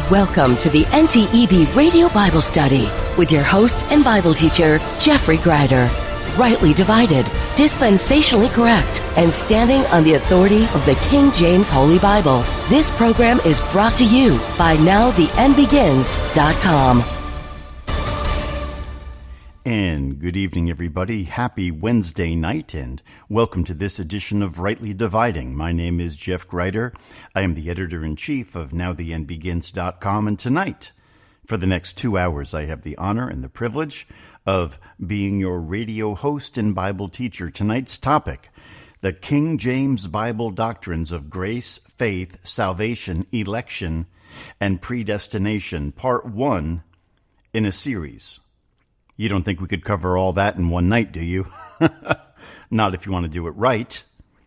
Welcome to the NTEB Radio Bible Study with your host and Bible teacher, Jeffrey Greider. Rightly divided, dispensationally correct, and standing on the authority of the King James Holy Bible. This program is brought to you by NowTheEndBegins.com. And good evening, everybody. Happy Wednesday night, and welcome to this edition of Rightly Dividing. My name is Jeff Greider. I am the editor-in-chief of NowTheEndBegins.com, and tonight, for the next 2 hours, I have the honor and the privilege of being your radio host and Bible teacher. Tonight's topic, the King James Bible doctrines of grace, faith, salvation, election, and predestination, part 1 in a series. You don't think we could cover all that in one night, do you? Not if you want to do it right.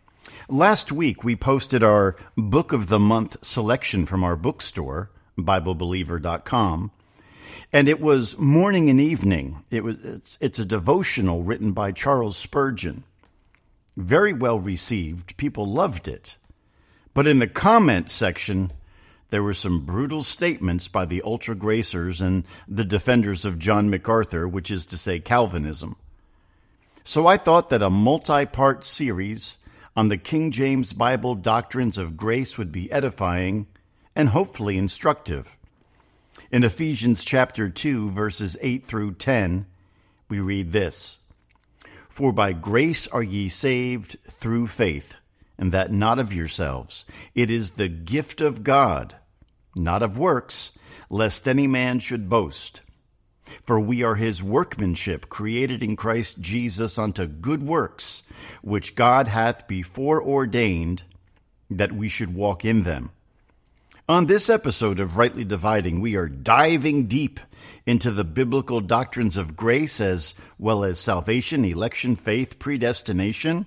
Last week, we posted our Book of the Month selection from our bookstore, BibleBeliever.com, and it was Morning and Evening. It's a devotional written by Charles Spurgeon. Very well received. People loved it. But in the comment section, there were some brutal statements by the ultra-gracers and the defenders of John MacArthur, which is to say Calvinism. So I thought that a multi-part series on the King James Bible doctrines of grace would be edifying and hopefully instructive. In Ephesians chapter 2, verses 8 through 10, we read this: "For by grace are ye saved through faith, and that not of yourselves. It is the gift of God, not of works, lest any man should boast. For we are his workmanship, created in Christ Jesus unto good works, which God hath before ordained that we should walk in them." On this episode of Rightly Dividing, we are diving deep into the biblical doctrines of grace as well as salvation, election, faith, predestination.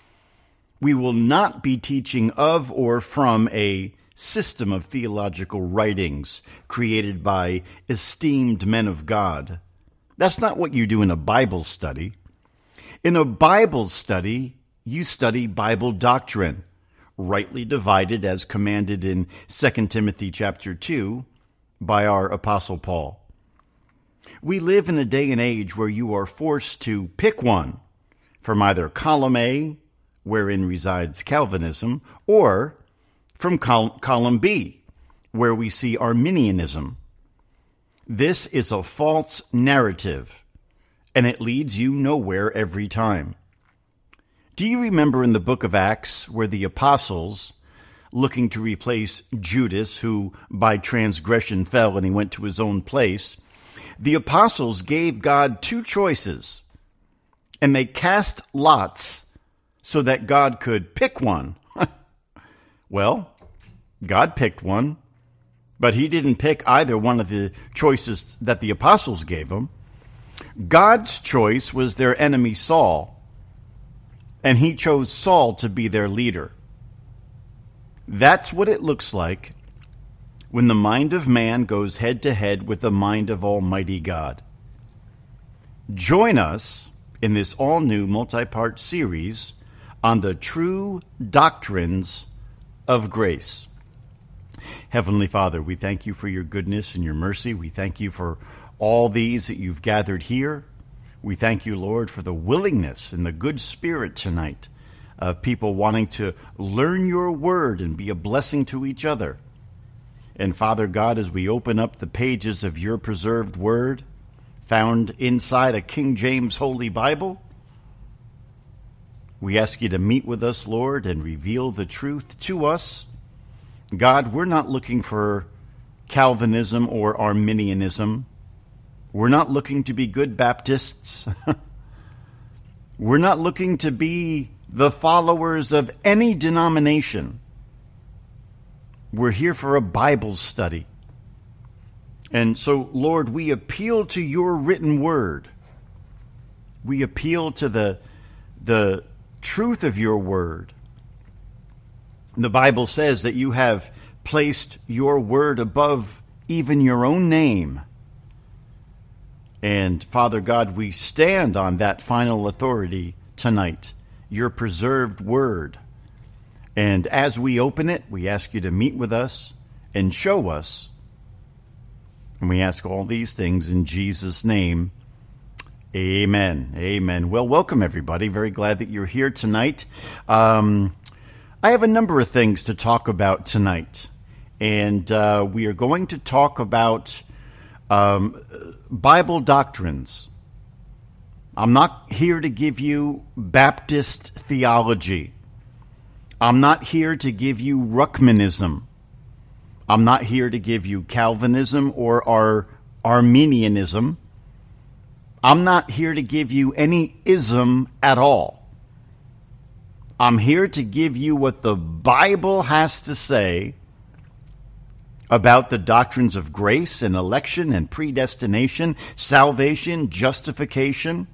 We will not be teaching of or from a system of theological writings created by esteemed men of God. That's not what you do in a Bible study. In a Bible study, you study Bible doctrine, rightly divided as commanded in 2 Timothy chapter 2 by our Apostle Paul. We live in a day and age where you are forced to pick one from either column A, wherein resides Calvinism, or from column B, where we see Arminianism. This is a false narrative, and it leads you nowhere every time. Do you remember in the book of Acts where the apostles, looking to replace Judas, who by transgression fell and he went to his own place, the apostles gave God two choices, and they cast lots so that God could pick one? Well, God picked one, but he didn't pick either one of the choices that the apostles gave him. God's choice was their enemy Saul, and he chose Saul to be their leader. That's what it looks like when the mind of man goes head to head with the mind of Almighty God. Join us in this all-new multi-part series on the true doctrines of grace. Heavenly Father, we thank you for your goodness and your mercy. We thank you for all these that you've gathered here. We thank you, Lord, for the willingness and the good spirit tonight of people wanting to learn your word and be a blessing to each other. And Father God, as we open up the pages of your preserved word, found inside a King James Holy Bible, we ask you to meet with us, Lord, and reveal the truth to us. God, we're not looking for Calvinism or Arminianism. We're not looking to be good Baptists. We're not looking to be the followers of any denomination. We're here for a Bible study. And so, Lord, we appeal to your written word. We appeal to the truth of your word. The Bible says that you have placed your word above even your own name. And Father God, we stand on that final authority tonight, your preserved word. And as we open it, we ask you to meet with us and show us And we ask all these things in Jesus' name. Amen. Amen. Well, welcome, everybody. Very glad that you're here tonight. I have a number of things to talk about tonight. And we are going to talk about Bible doctrines. I'm not here to give you Baptist theology. I'm not here to give you Ruckmanism. I'm not here to give you Calvinism or Arminianism. I'm not here to give you any ism at all. I'm here to give you what the Bible has to say about the doctrines of grace and election and predestination, salvation, justification.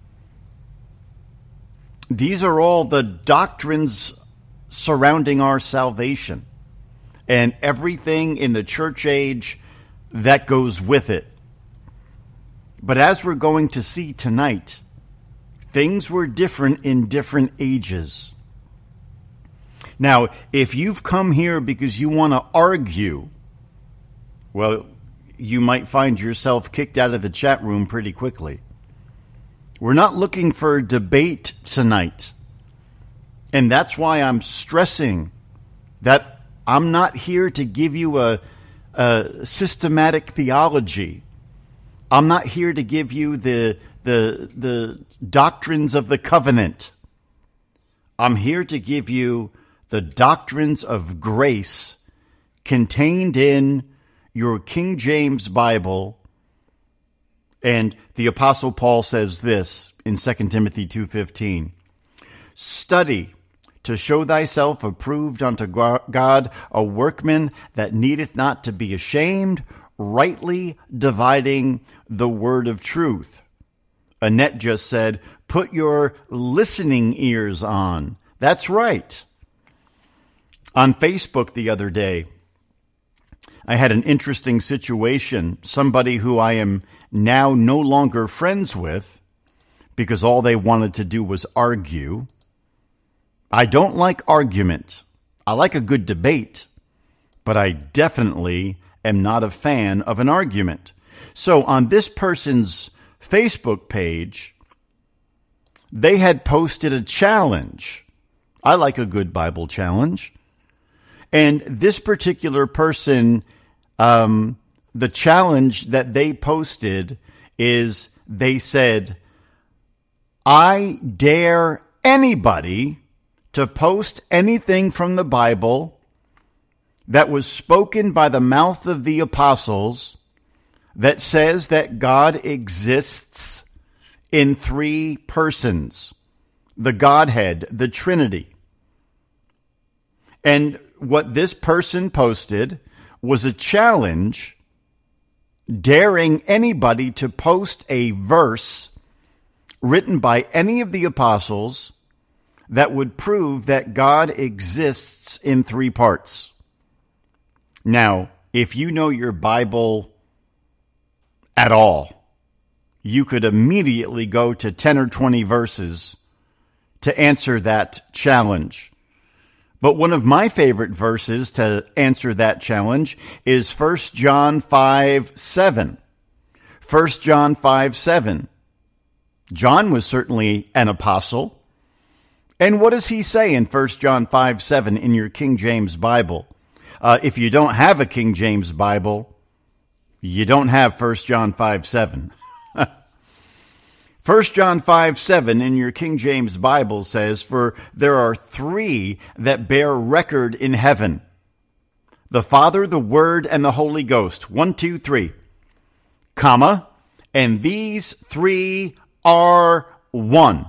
These are all the doctrines surrounding our salvation and everything in the church age that goes with it. But as we're going to see tonight, things were different in different ages. Now, if you've come here because you want to argue, well, you might find yourself kicked out of the chat room pretty quickly. We're not looking for a debate tonight. And that's why I'm stressing that I'm not here to give you a systematic theology. I'm not here to give you the doctrines of the covenant. I'm here to give you the doctrines of grace contained in your King James Bible. And the Apostle Paul says this in 2 Timothy 2:15. Study to show thyself approved unto God, a workman that needeth not to be ashamed, rightly dividing the word of truth. Annette just said, put your listening ears on. That's right. On Facebook the other day, I had an interesting situation. Somebody who I am now no longer friends with because all they wanted to do was argue. I don't like argument. I like a good debate, but I definitely am not a fan of an argument. So on this person's Facebook page, they had posted a challenge. I like a good Bible challenge. And this particular person, the challenge that they posted is they said, I dare anybody to post anything from the Bible that was spoken by the mouth of the apostles that says that God exists in three persons, the Godhead, the Trinity. And what this person posted was a challenge daring anybody to post a verse written by any of the apostles that would prove that God exists in three parts. Now, if you know your Bible at all, you could immediately go to 10 or 20 verses to answer that challenge. But one of my favorite verses to answer that challenge is 1 John 5:7. 1 John 5:7. John was certainly an apostle. And what does he say in 1 John 5:7 in your King James Bible? If you don't have a King James Bible, you don't have 1 John 5:7. 1 John 5:7 in your King James Bible says, for there are three that bear record in heaven, the Father, the Word, and the Holy Ghost. 1, 2, 3, comma, and these three are one.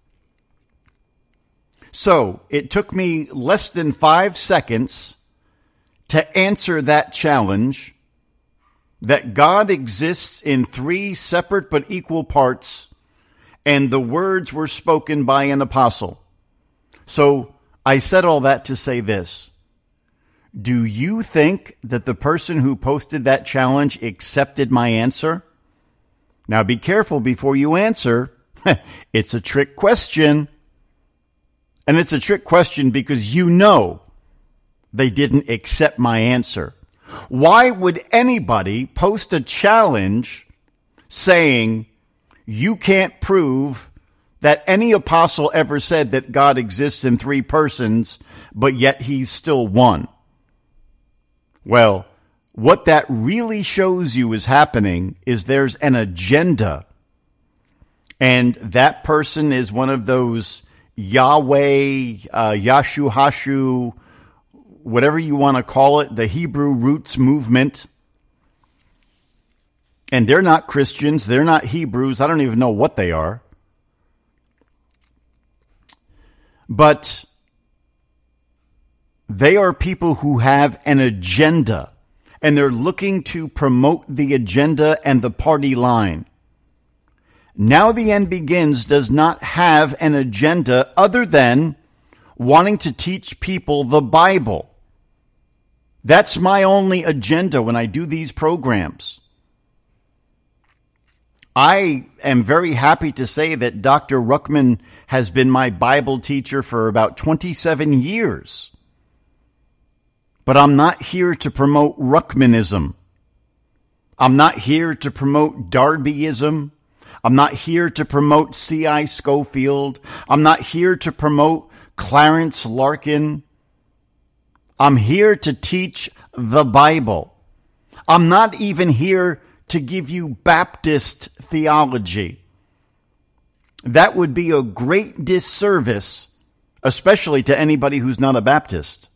So it took me less than 5 seconds to answer that challenge, that God exists in three separate but equal parts, and the words were spoken by an apostle. So I said all that to say this. Do you think that the person who posted that challenge accepted my answer? Now be careful before you answer. It's a trick question. And it's a trick question because you know they didn't accept my answer. Why would anybody post a challenge saying you can't prove that any apostle ever said that God exists in three persons, but yet he's still one? Well, what that really shows you is happening is there's an agenda. And that person is one of those Yahweh, Yashu Hashu, whatever you want to call it, the Hebrew roots movement. And they're not Christians. They're not Hebrews. I don't even know what they are. But they are people who have an agenda, and they're looking to promote the agenda and the party line. Now the End Begins does not have an agenda other than wanting to teach people the Bible. That's my only agenda when I do these programs. I am very happy to say that Dr. Ruckman has been my Bible teacher for about 27 years. But I'm not here to promote Ruckmanism. I'm not here to promote Darbyism. I'm not here to promote C.I. Scofield. I'm not here to promote Clarence Larkin. I'm here to teach the Bible. I'm not even here to give you Baptist theology. That would be a great disservice, especially to anybody who's not a Baptist.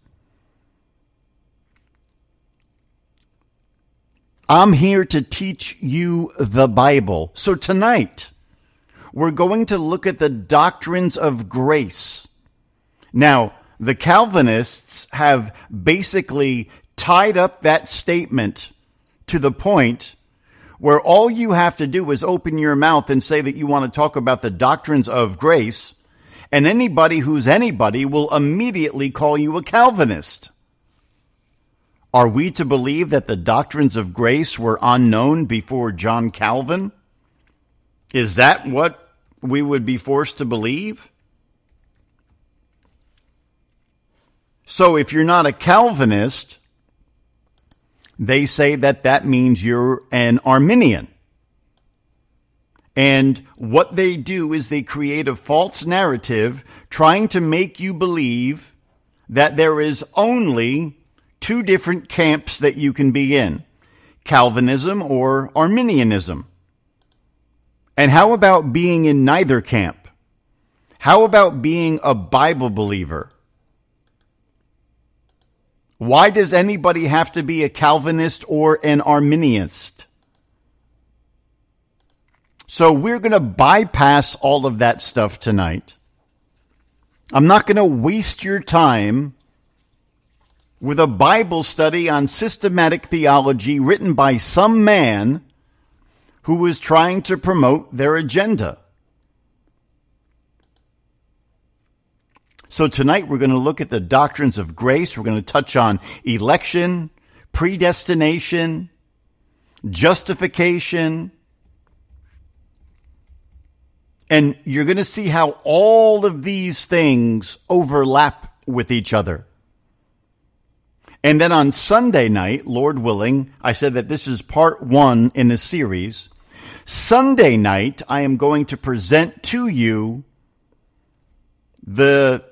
I'm here to teach you the Bible. So tonight, we're going to look at the doctrines of grace. Now, the Calvinists have basically tied up that statement to the point where all you have to do is open your mouth and say that you want to talk about the doctrines of grace, and anybody who's anybody will immediately call you a Calvinist. Are we to believe that the doctrines of grace were unknown before John Calvin? Is that what we would be forced to believe? So if you're not a Calvinist, they say that that means you're an Arminian. And what they do is they create a false narrative trying to make you believe that there is only two different camps that you can be in, Calvinism or Arminianism. And how about being in neither camp? How about being a Bible believer? Why does anybody have to be a Calvinist or an Arminianist? So we're going to bypass all of that stuff tonight. I'm not going to waste your time with a Bible study on systematic theology written by some man who was trying to promote their agenda. So tonight we're going to look at the doctrines of grace. We're going to touch on election, predestination, justification. And you're going to see how all of these things overlap with each other. And then on Sunday night, Lord willing, I said that this is part 1 in a series. Sunday night, I am going to present to you the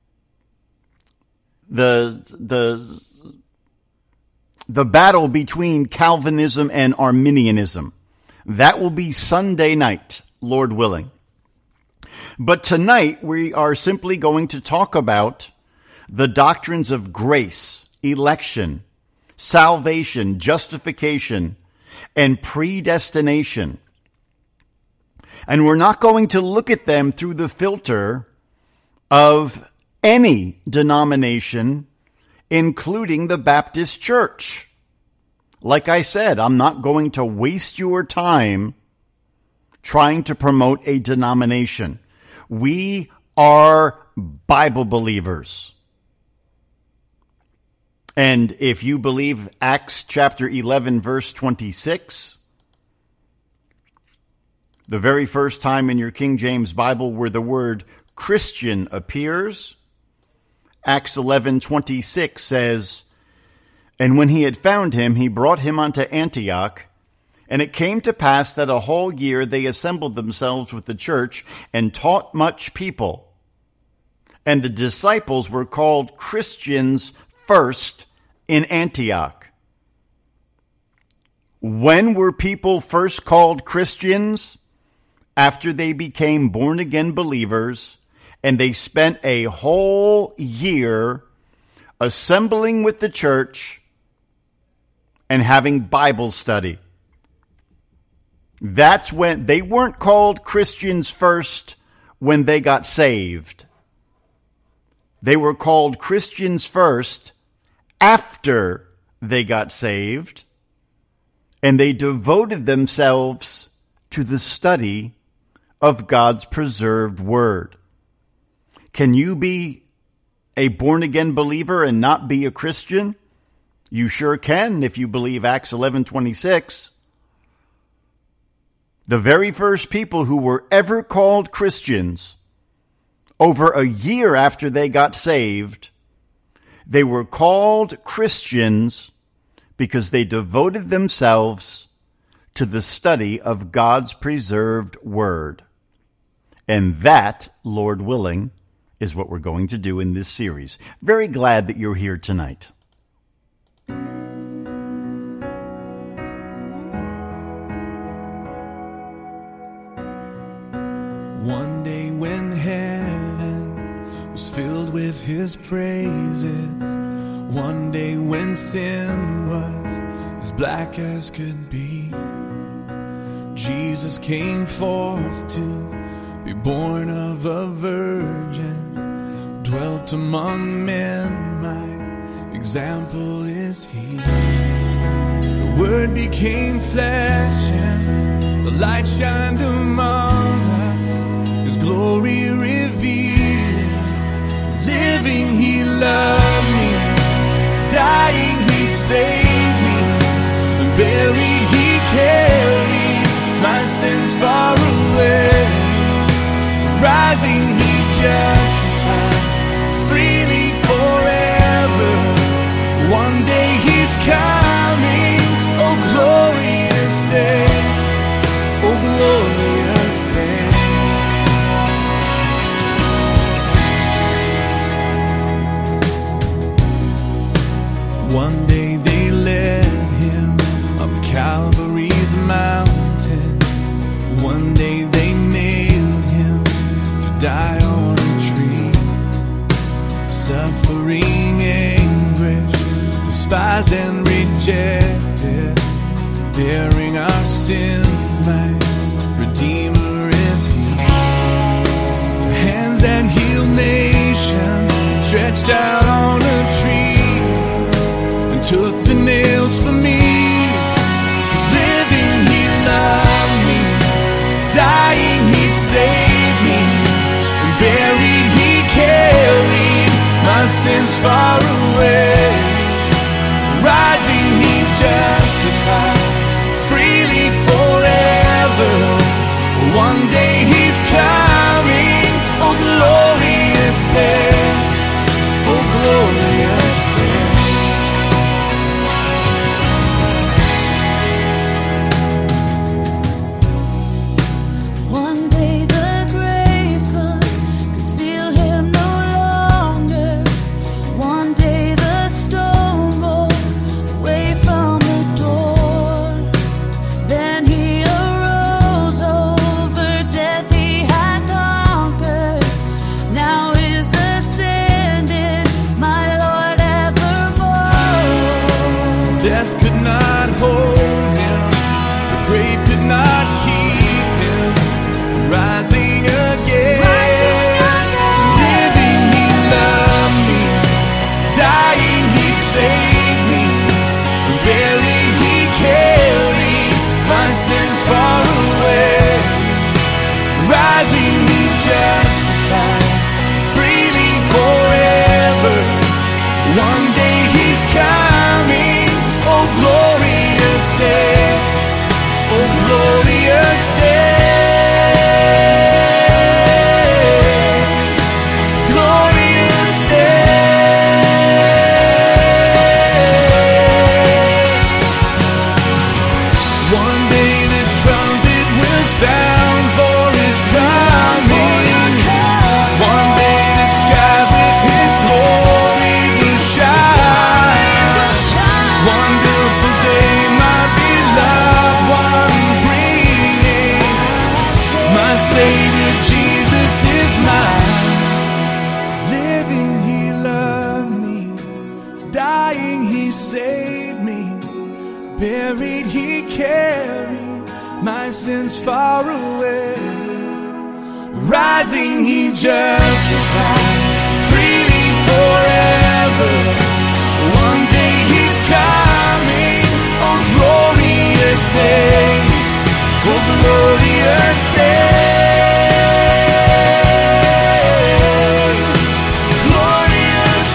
battle between Calvinism and Arminianism. That will be Sunday night, Lord willing. But tonight, we are simply going to talk about the doctrines of grace, election, salvation, justification, and predestination. And we're not going to look at them through the filter of any denomination, including the Baptist Church. Like I said, I'm not going to waste your time trying to promote a denomination. We are Bible believers. And if you believe Acts chapter 11, verse 26, the very first time in your King James Bible where the word Christian appears, Acts 11:26 says, And when he had found him, he brought him unto Antioch. And it came to pass that a whole year they assembled themselves with the church and taught much people. And the disciples were called Christians first in Antioch. When were people first called Christians? After they became born-again believers, and they spent a whole year assembling with the church and having Bible study. That's when they weren't called Christians first when they got saved. They were called Christians first after they got saved, and they devoted themselves to the study of God's preserved word. Can you be a born-again believer and not be a Christian? You sure can if you believe Acts 11:26. The very first people who were ever called Christians, over a year after they got saved, they were called Christians because they devoted themselves to the study of God's preserved word. And that, Lord willing, is what we're going to do in this series. Very glad that you're here tonight. One day when heaven was filled with his praises, one day when sin was as black as could be, Jesus came forth to be born of a virgin, dwelt among men, my example is he. The word became flesh and the light shined among us, his glory revealed. Living he loved me, dying he saved me, and buried he carried my sins far away. Rising he justified, freely forever. One day he's coming, oh glorious day, oh glorious day. One day they led him up Calvary's mountain. One day they nailed him to die on a tree. Suffering anguish, despised and rejected, bearing our sins, my Redeemer is he. The hands that heal nations stretched out on a tree, took the nails for me. He's living, he loved me, dying, he saved me, and buried, he carried my sins far away. Rising, he justified, freely forever. One day he's coming, oh glorious day, oh glorious. Savior Jesus is mine. Living, he loved me. Dying, he saved me. Buried, he carried my sins far away. Rising, he justified. Freely forever. One day he's coming. Oh, glorious day. Oh, glorious day. Glorious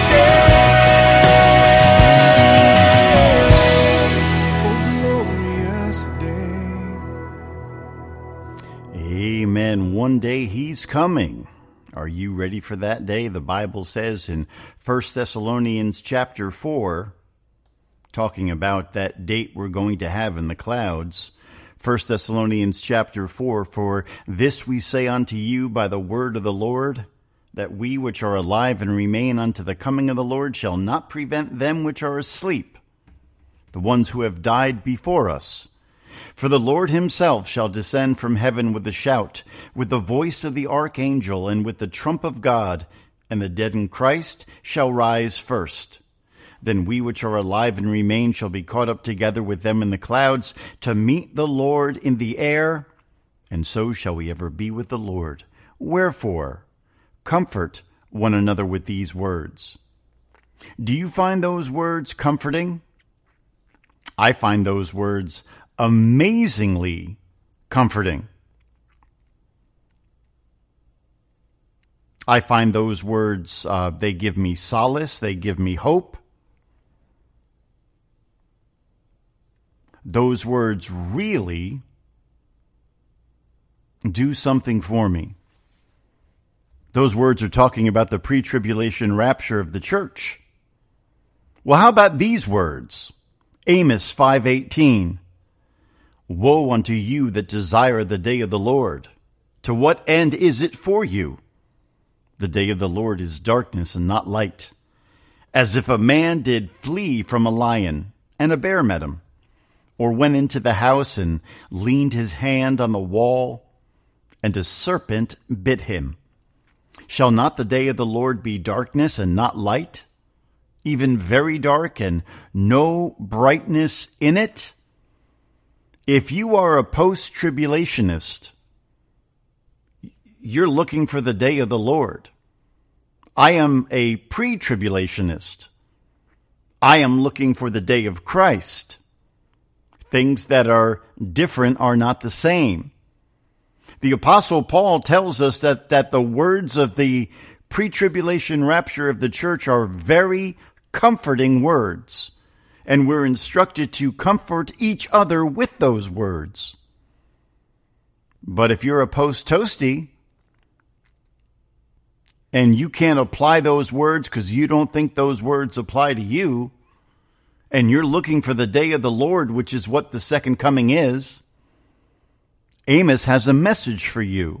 day. Oh, glorious day. Amen. One day he's coming. Are you ready for that day? The Bible says in 1 Thessalonians chapter 4, talking about that date we're going to have in the clouds, 1 Thessalonians chapter 4, for this we say unto you by the word of the Lord, that we which are alive and remain unto the coming of the Lord shall not prevent them which are asleep, the ones who have died before us. For the Lord himself shall descend from heaven with a shout, with the voice of the archangel, and with the trump of God, and the dead in Christ shall rise first. Then we which are alive and remain shall be caught up together with them in the clouds to meet the Lord in the air, and so shall we ever be with the Lord. Wherefore, comfort one another with these words. Do you find those words comforting? I find those words amazingly comforting. I find those words, they give me solace, they give me hope. Those words really do something for me. Those words are talking about the pre-tribulation rapture of the church. Well, how about these words? Amos 5:18. Woe unto you that desire the day of the Lord. To what end is it for you? The day of the Lord is darkness and not light. As if a man did flee from a lion, and a bear met him, or went into the house and leaned his hand on the wall, and a serpent bit him. Shall not the day of the Lord be darkness and not light, even very dark and no brightness in it? If you are a post-tribulationist, you're looking for the day of the Lord. I am a pre-tribulationist. I am looking for the day of Christ. Things that are different are not the same. The Apostle Paul tells us that the words of the pre-tribulation rapture of the church are very comforting words, and we're instructed to comfort each other with those words. But if you're a post-toasty, and you can't apply those words because you don't think those words apply to you, and you're looking for the day of the Lord, which is what the second coming is, Amos has a message for you.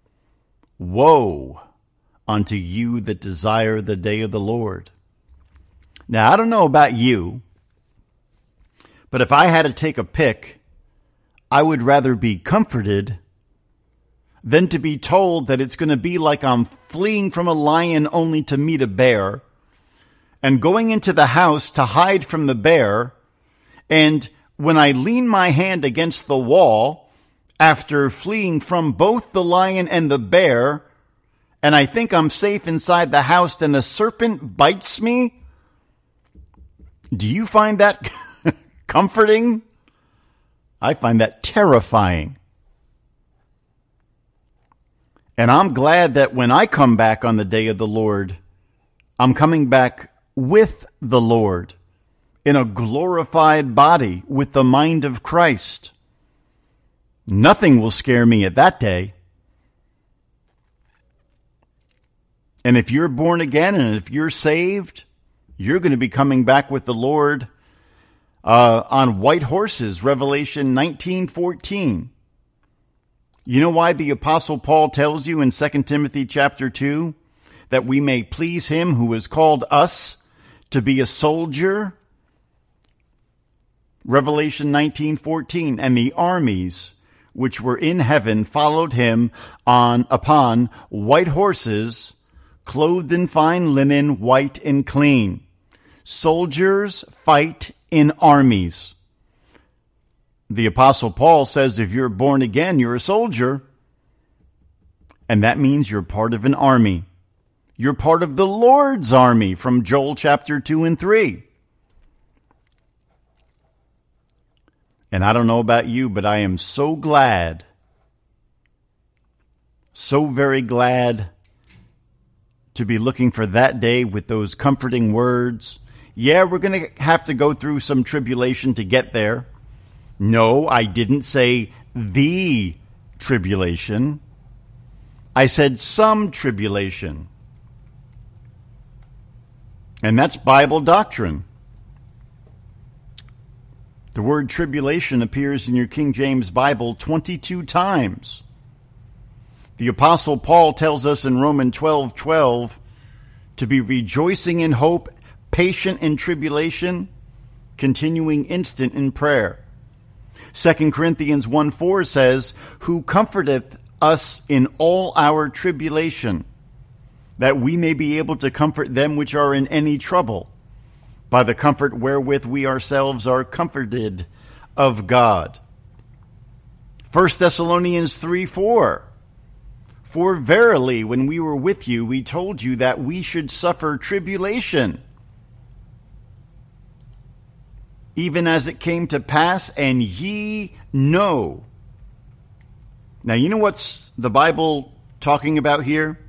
Woe unto you that desire the day of the Lord. Now, I don't know about you, but if I had to take a pick, I would rather be comforted than to be told that it's going to be like I'm fleeing from a lion only to meet a bear, and going into the house to hide from the bear, and when I lean my hand against the wall, after fleeing from both the lion and the bear, and I think I'm safe inside the house, then a serpent bites me? Do you find that comforting? I find that terrifying. And I'm glad that when I come back on the day of the Lord, I'm coming back with the Lord in a glorified body with the mind of Christ. Nothing will scare me at that day. And if you're born again and if you're saved, you're going to be coming back with the Lord on white horses, Revelation 19:14. You know why the Apostle Paul tells you in 2 Timothy chapter 2 that we may please him who has called us to be a soldier? Revelation 19:14, and the armies which were in heaven followed him upon white horses, clothed in fine linen, white and clean. Soldiers fight in armies. The Apostle Paul says if you're born again, you're a soldier. And that means you're part of an army. You're part of the Lord's army from Joel chapter 2 and 3. And I don't know about you, but I am so glad, so very glad to be looking for that day with those comforting words. Yeah, we're going to have to go through some tribulation to get there. No, I didn't say the tribulation. I said some tribulation. And that's Bible doctrine. The word tribulation appears in your King James Bible 22 times. The Apostle Paul tells us in Romans 12:12 to be rejoicing in hope, patient in tribulation, continuing instant in prayer. 2 Corinthians 1:4 says, who comforteth us in all our tribulation, that we may be able to comfort them which are in any trouble, by the comfort wherewith we ourselves are comforted of God. 1 Thessalonians 3:4, for verily when we were with you, we told you that we should suffer tribulation, even as it came to pass, and ye know. Now, you know what's the Bible talking about here?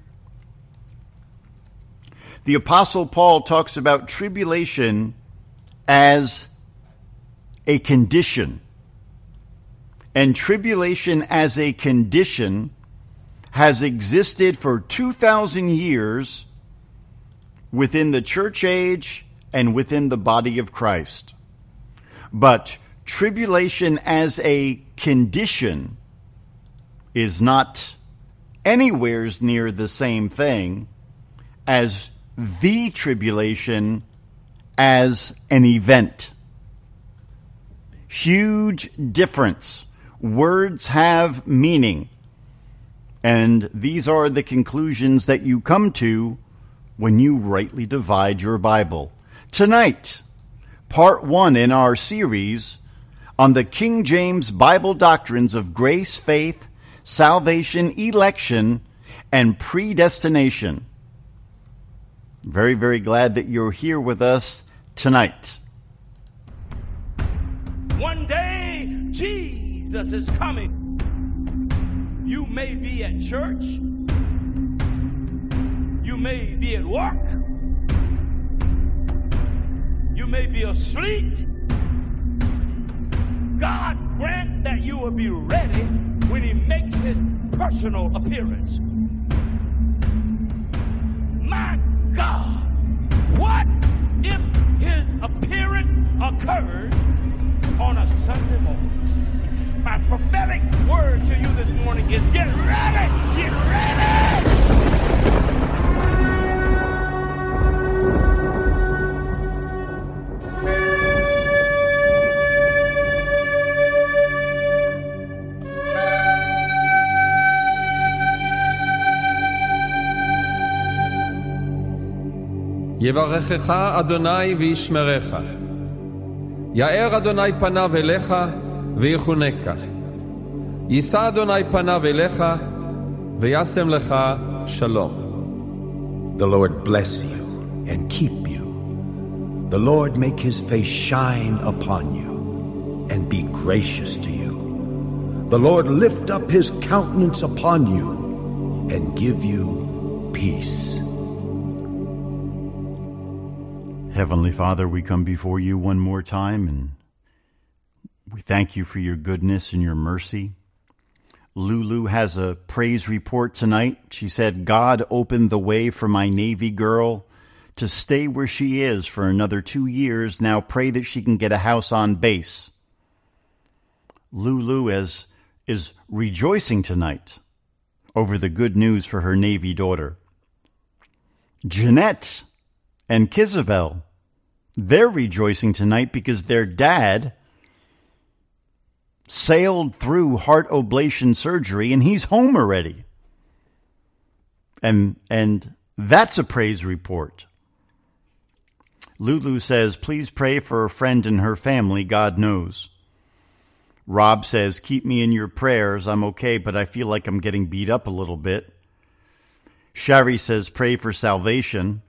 The Apostle Paul talks about tribulation as a condition. And tribulation as a condition has existed for 2,000 years within the church age and within the body of Christ. But tribulation as a condition is not anywhere near the same thing as the tribulation as an event. Huge difference. Words have meaning. And these are the conclusions that you come to when you rightly divide your Bible. Tonight, part 1 in our series on the King James Bible doctrines of grace, faith, salvation, election, and predestination. Very, very glad that you're here with us tonight. One day, Jesus is coming. You may be at church. You may be at work. You may be asleep. God grant that you will be ready when He makes His personal appearance. My God, what if His appearance occurs on a Sunday morning? My prophetic word to you this morning is get ready! Get ready! יברכך אדוני וישמרך. יאר אדוני פניו אליך ויחונקה. יישא אדוני פניו אליך וישם לך שלום. The Lord bless you and keep you. The Lord make His face shine upon you and be gracious to you. The Lord lift up His countenance upon you and give you peace. Heavenly Father, we come before you one more time, and we thank you for your goodness and your mercy. Lulu has a praise report tonight. She said, God opened the way for my Navy girl to stay where she is for another 2 years. Now pray that she can get a house on base. Lulu is rejoicing tonight over the good news for her Navy daughter. Jeanette and Kizabel, they're rejoicing tonight because their dad sailed through heart ablation surgery, and he's home already. And that's a praise report. Lulu says, please pray for a friend and her family. God knows. Rob says, keep me in your prayers. I'm okay, but I feel like I'm getting beat up a little bit. Shari says, pray for salvation.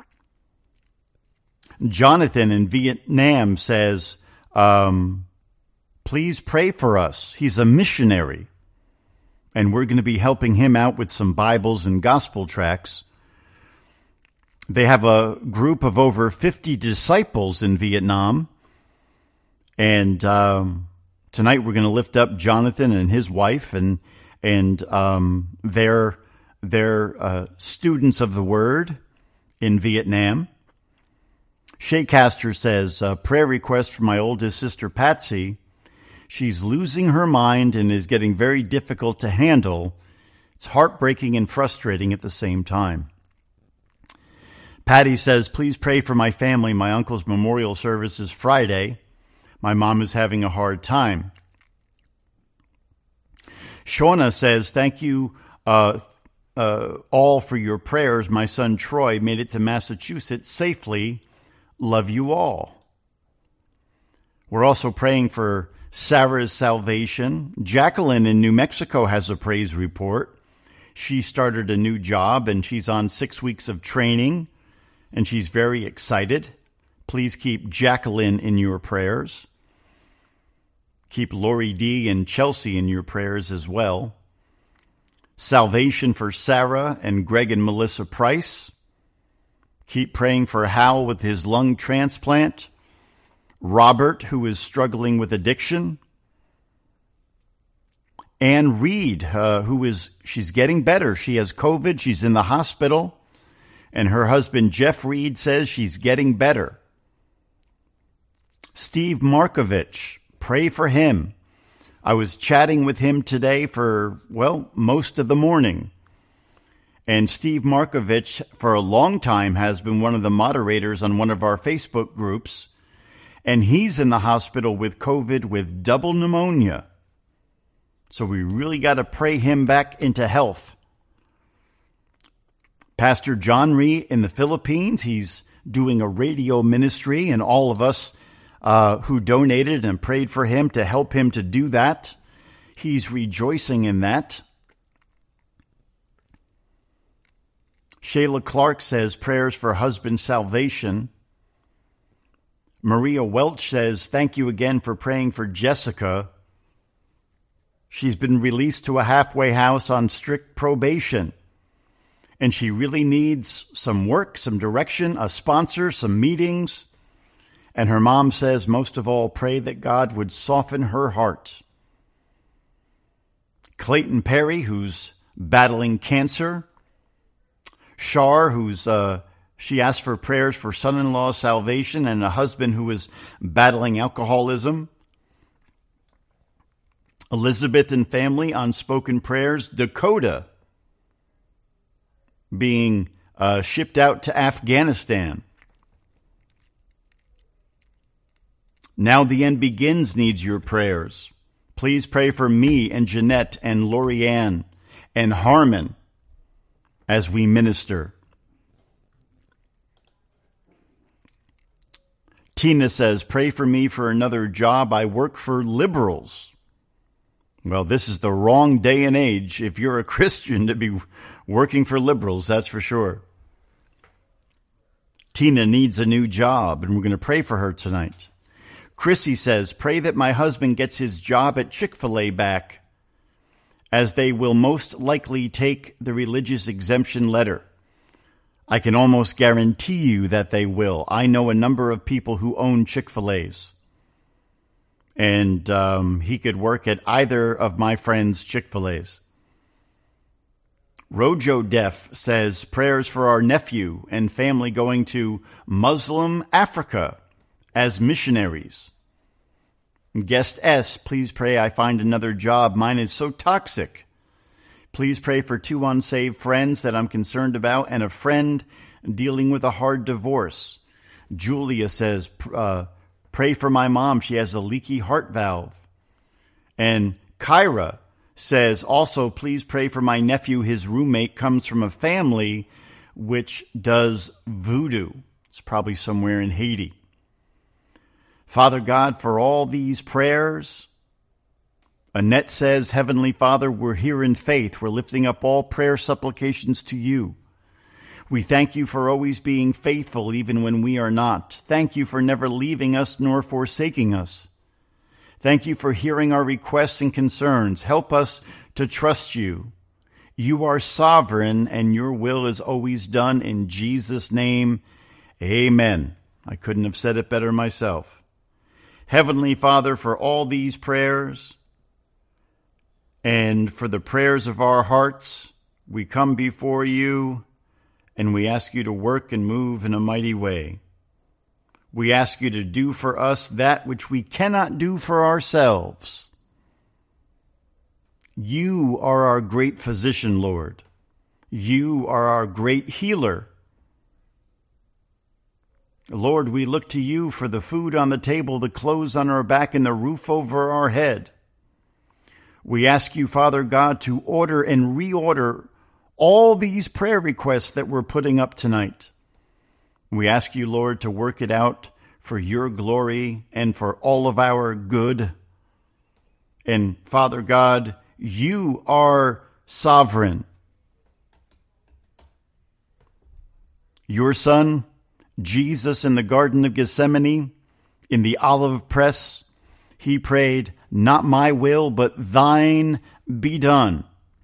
Jonathan in Vietnam says, please pray for us. He's a missionary, and we're going to be helping him out with some Bibles and gospel tracts. They have a group of over 50 disciples in Vietnam, and tonight we're going to lift up Jonathan and his wife, and they're students of the Word in Vietnam. Shaycaster says, prayer request for my oldest sister, Patsy. She's losing her mind and is getting very difficult to handle. It's heartbreaking and frustrating at the same time. Patty says, please pray for my family. My uncle's memorial service is Friday. My mom is having a hard time. Shauna says, thank you all for your prayers. My son Troy made it to Massachusetts safely. Love you all. We're also praying for Sarah's salvation. Jacqueline in New Mexico has a praise report. She started a new job and she's on 6 weeks of training, and she's very excited. Please keep Jacqueline in your prayers. Keep Lori D. and Chelsea in your prayers as well. Salvation for Sarah and Greg and Melissa Price. Keep praying for Hal with his lung transplant. Robert, who is struggling with addiction. Anne Reed, she's getting better. She has COVID. She's in the hospital. And her husband, Jeff Reed, says she's getting better. Steve Markovich, pray for him. I was chatting with him today for, most of the morning. And Steve Markovich, for a long time, has been one of the moderators on one of our Facebook groups. And he's in the hospital with COVID with double pneumonia. So we really got to pray him back into health. Pastor John Rhee in the Philippines, he's doing a radio ministry, and all of us who donated and prayed for him to help him to do that, he's rejoicing in that. Shayla Clark says prayers for husband salvation. Maria Welch says, thank you again for praying for Jessica. She's been released to a halfway house on strict probation, and she really needs some work, some direction, a sponsor, some meetings. And her mom says, most of all, pray that God would soften her heart. Clayton Perry, who's battling cancer. Shar, she asked for prayers for son-in-law's salvation and a husband who is battling alcoholism. Elizabeth and family, unspoken prayers. Dakota, being shipped out to Afghanistan. Now the End Begins needs your prayers. Please pray for me and Jeanette and Lorianne and Harmon as we minister. Tina says, pray for me for another job. I work for liberals. Well, this is the wrong day and age if you're a Christian to be working for liberals, that's for sure. Tina needs a new job, and we're going to pray for her tonight. Chrissy says, pray that my husband gets his job at Chick-fil-A back, as they will most likely take the religious exemption letter. I can almost guarantee you that they will. I know a number of people who own Chick-fil-A's. And he could work at either of my friends' Chick-fil-A's. Rojo Def says, prayers for our nephew and family going to Muslim Africa as missionaries. Guest S, please pray I find another job. Mine is so toxic. Please pray for 2 unsaved friends that I'm concerned about and a friend dealing with a hard divorce. Julia says, pray for my mom. She has a leaky heart valve. And Kyra says, also, please pray for my nephew. His roommate comes from a family which does voodoo. It's probably somewhere in Haiti. Father God, for all these prayers, Annette says, Heavenly Father, we're here in faith. We're lifting up all prayer supplications to you. We thank you for always being faithful even when we are not. Thank you for never leaving us nor forsaking us. Thank you for hearing our requests and concerns. Help us to trust you. You are sovereign and your will is always done. In Jesus' name, amen. I couldn't have said it better myself. Heavenly Father, for all these prayers and for the prayers of our hearts, we come before you and we ask you to work and move in a mighty way. We ask you to do for us that which we cannot do for ourselves. You are our great physician, Lord. You are our great healer. Lord, we look to you for the food on the table, the clothes on our back, and the roof over our head. We ask you, Father God, to order and reorder all these prayer requests that we're putting up tonight. We ask you, Lord, to work it out for your glory and for all of our good. And Father God, you are sovereign. Your Son, Jesus, in the Garden of Gethsemane, in the olive press, he prayed, not my will, but thine be done.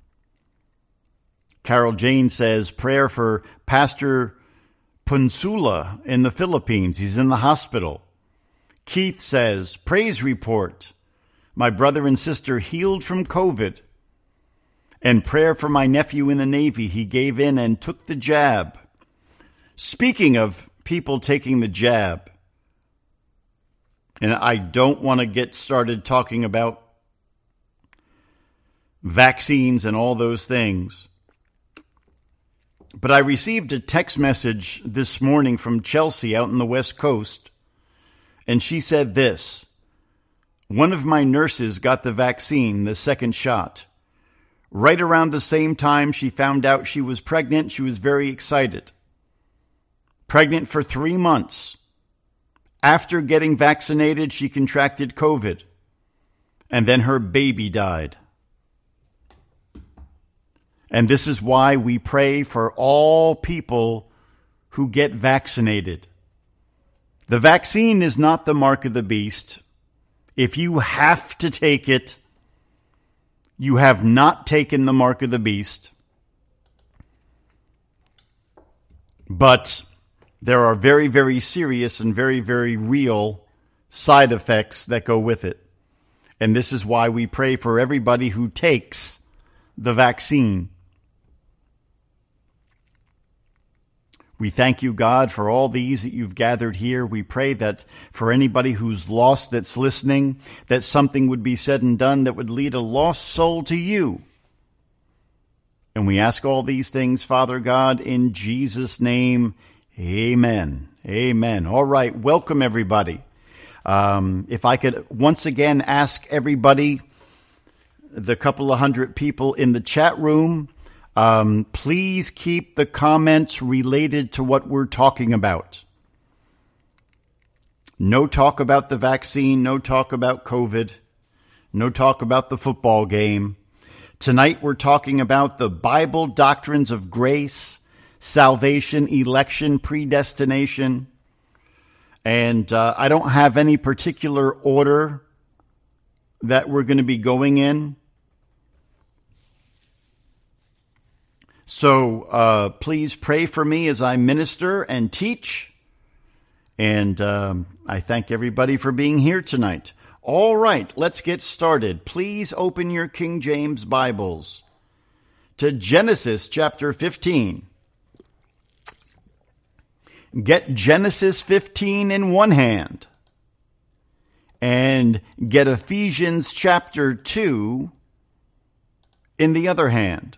Carol Jane says, prayer for Pastor Punsula in the Philippines. He's in the hospital. Keith says, praise report. My brother and sister healed from COVID. And prayer for my nephew in the Navy. He gave in and took the jab. Speaking of people taking the jab, and I don't want to get started talking about vaccines and all those things, but I received a text message this morning from Chelsea out in the West Coast, and she said this: one of my nurses got the vaccine, the second shot. Right around the same time she found out she was pregnant, she was very excited. Pregnant for 3 months. After getting vaccinated, she contracted COVID, and then her baby died. And this is why we pray for all people who get vaccinated. The vaccine is not the mark of the beast. If you have to take it, you have not taken the mark of the beast. But there are very, very serious and very, very real side effects that go with it. And this is why we pray for everybody who takes the vaccine. We thank you, God, for all these that you've gathered here. We pray that for anybody who's lost that's listening, that something would be said and done that would lead a lost soul to you. And we ask all these things, Father God, in Jesus' name. Amen. Amen. All right. Welcome, everybody. If I could once again ask everybody, the couple of hundred people in the chat room, please keep the comments related to what we're talking about. No talk about the vaccine, no talk about COVID, no talk about the football game. Tonight we're talking about the Bible doctrines of grace, salvation, election, predestination. And I don't have any particular order that we're going to be going in. So please pray for me as I minister and teach. And I thank everybody for being here tonight. All right, let's get started. Please open your King James Bibles to Genesis chapter 15. Get Genesis 15 in one hand and get Ephesians chapter 2 in the other hand.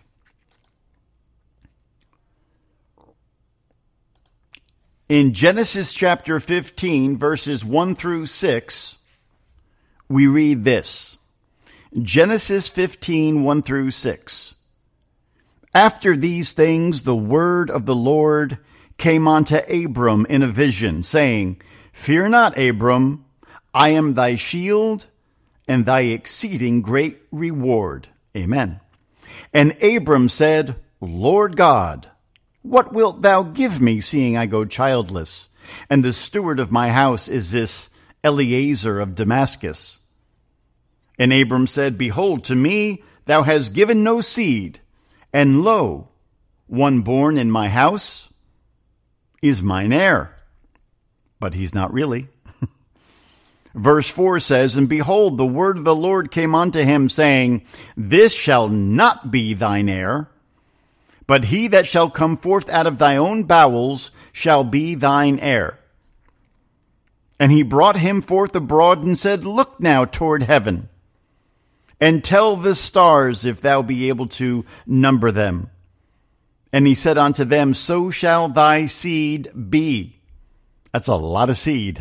In Genesis chapter 15, verses 1 through 6, we read this: Genesis 15, 1 through 6. After these things, the word of the Lord came unto Abram in a vision, saying, Fear not, Abram, I am thy shield and thy exceeding great reward. Amen. And Abram said, Lord God, what wilt thou give me, seeing I go childless? And the steward of my house is this Eliezer of Damascus. And Abram said, Behold, to me thou hast given no seed, and lo, one born in my house is mine heir. But he's not really. Verse 4 says, And behold, the word of the Lord came unto him, saying, This shall not be thine heir, but he that shall come forth out of thy own bowels shall be thine heir. And he brought him forth abroad and said, Look now toward heaven, and tell the stars if thou be able to number them. And he said unto them, So shall thy seed be. That's a lot of seed.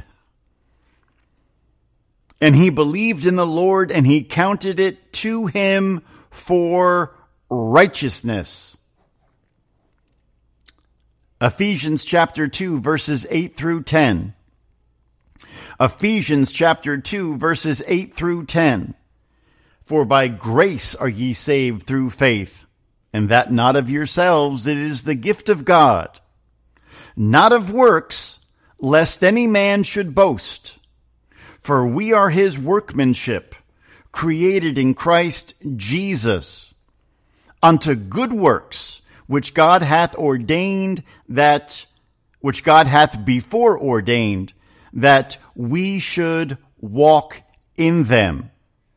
And he believed in the Lord, and he counted it to him for righteousness. Ephesians chapter 2, verses 8 through 10. Ephesians chapter 2, verses 8 through 10. For by grace are ye saved through faith, and that not of yourselves, it is the gift of God, not of works, lest any man should boast. For we are his workmanship, created in Christ Jesus, unto good works, which God hath ordained which God hath before ordained, that we should walk in them.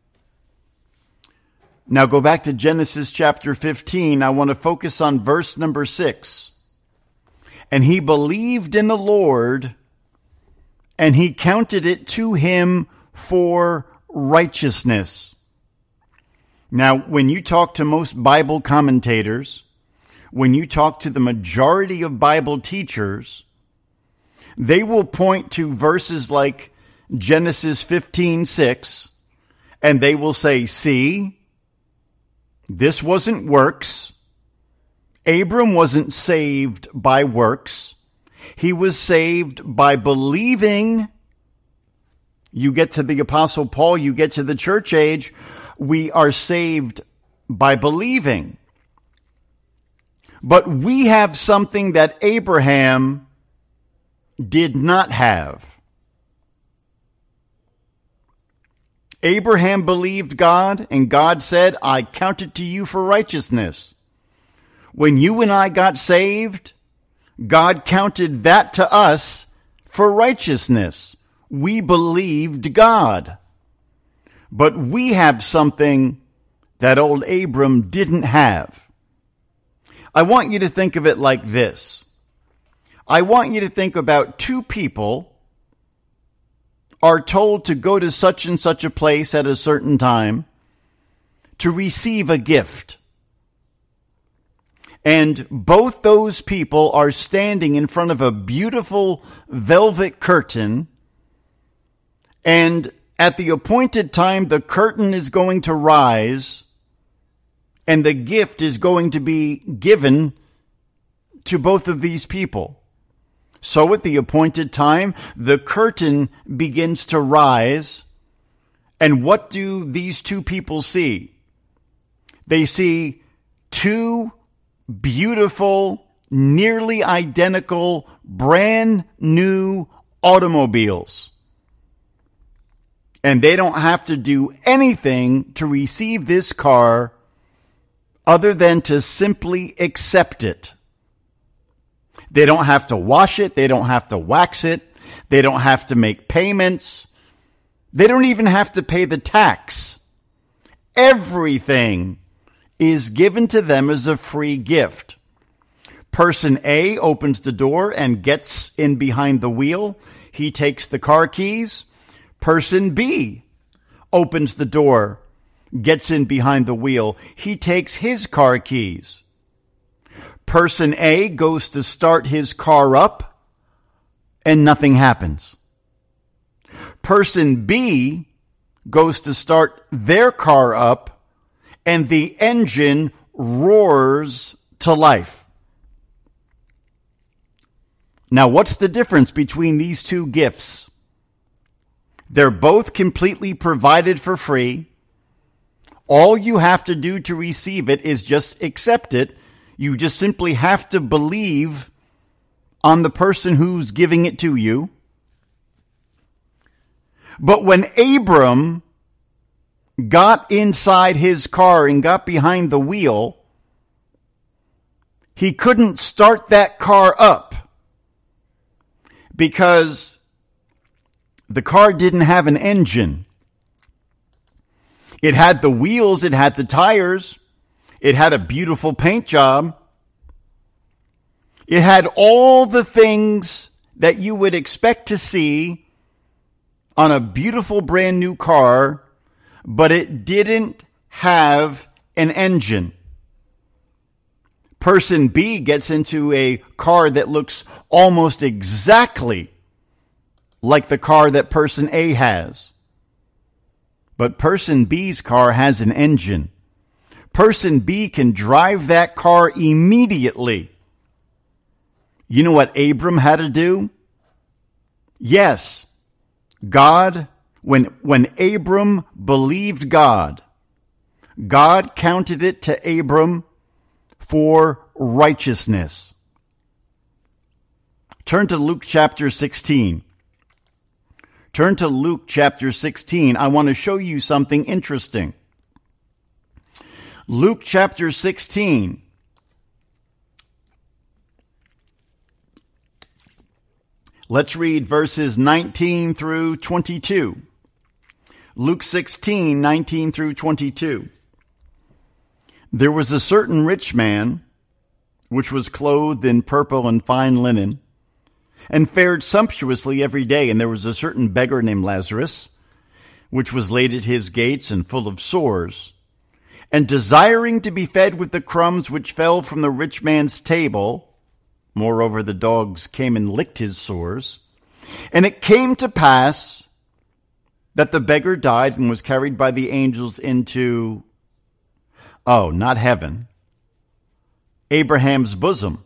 Now go back to Genesis chapter 15. I want to focus on verse number 6. And he believed in the Lord, and he counted it to him for righteousness. Now, when you talk to most Bible commentators, when you talk to the majority of Bible teachers, they will point to verses like Genesis 15:6, and they will say, See, this wasn't works. Abram wasn't saved by works. He was saved by believing. You get to the Apostle Paul, you get to the church age, we are saved by believing. But we have something that Abraham did not have. Abraham believed God, and God said, I count it to you for righteousness. When you and I got saved, God counted that to us for righteousness. We believed God. But we have something that old Abram didn't have. I want you to think of it like this. I want you to think about two people are told to go to such and such a place at a certain time to receive a gift. And both those people are standing in front of a beautiful velvet curtain, and at the appointed time, the curtain is going to rise, and the gift is going to be given to both of these people. So at the appointed time, the curtain begins to rise. And what do these two people see? They see two beautiful, nearly identical, brand new automobiles. And they don't have to do anything to receive this car other than to simply accept it. They don't have to wash it. They don't have to wax it. They don't have to make payments. They don't even have to pay the tax. Everything is given to them as a free gift. Person A opens the door and gets in behind the wheel. He takes the car keys. Person B opens the door, gets in behind the wheel. He takes his car keys. Person A goes to start his car up, and nothing happens. Person B goes to start their car up, and the engine roars to life. Now, what's the difference between these two gifts? They're both completely provided for free. All you have to do to receive it is just accept it. You just simply have to believe on the person who's giving it to you. But when Abram got inside his car and got behind the wheel, he couldn't start that car up because the car didn't have an engine. It had the wheels, it had the tires, it had a beautiful paint job. It had all the things that you would expect to see on a beautiful brand new car, but it didn't have an engine. Person B gets into a car that looks almost exactly like the car that person A has. But person B's car has an engine. Person B can drive that car immediately. You know what Abram had to do? Yes, God, when Abram believed God, God counted it to Abram for righteousness. Turn to Luke chapter 16. Turn to Luke chapter 16. I want to show you something interesting. Luke chapter 16. Let's read verses 19 through 22. Luke 16, 19 through 22. There was a certain rich man, which was clothed in purple and fine linen, and fared sumptuously every day. And there was a certain beggar named Lazarus, which was laid at his gates and full of sores, and desiring to be fed with the crumbs which fell from the rich man's table. Moreover, the dogs came and licked his sores. And it came to pass that the beggar died and was carried by the angels into, not heaven, Abraham's bosom.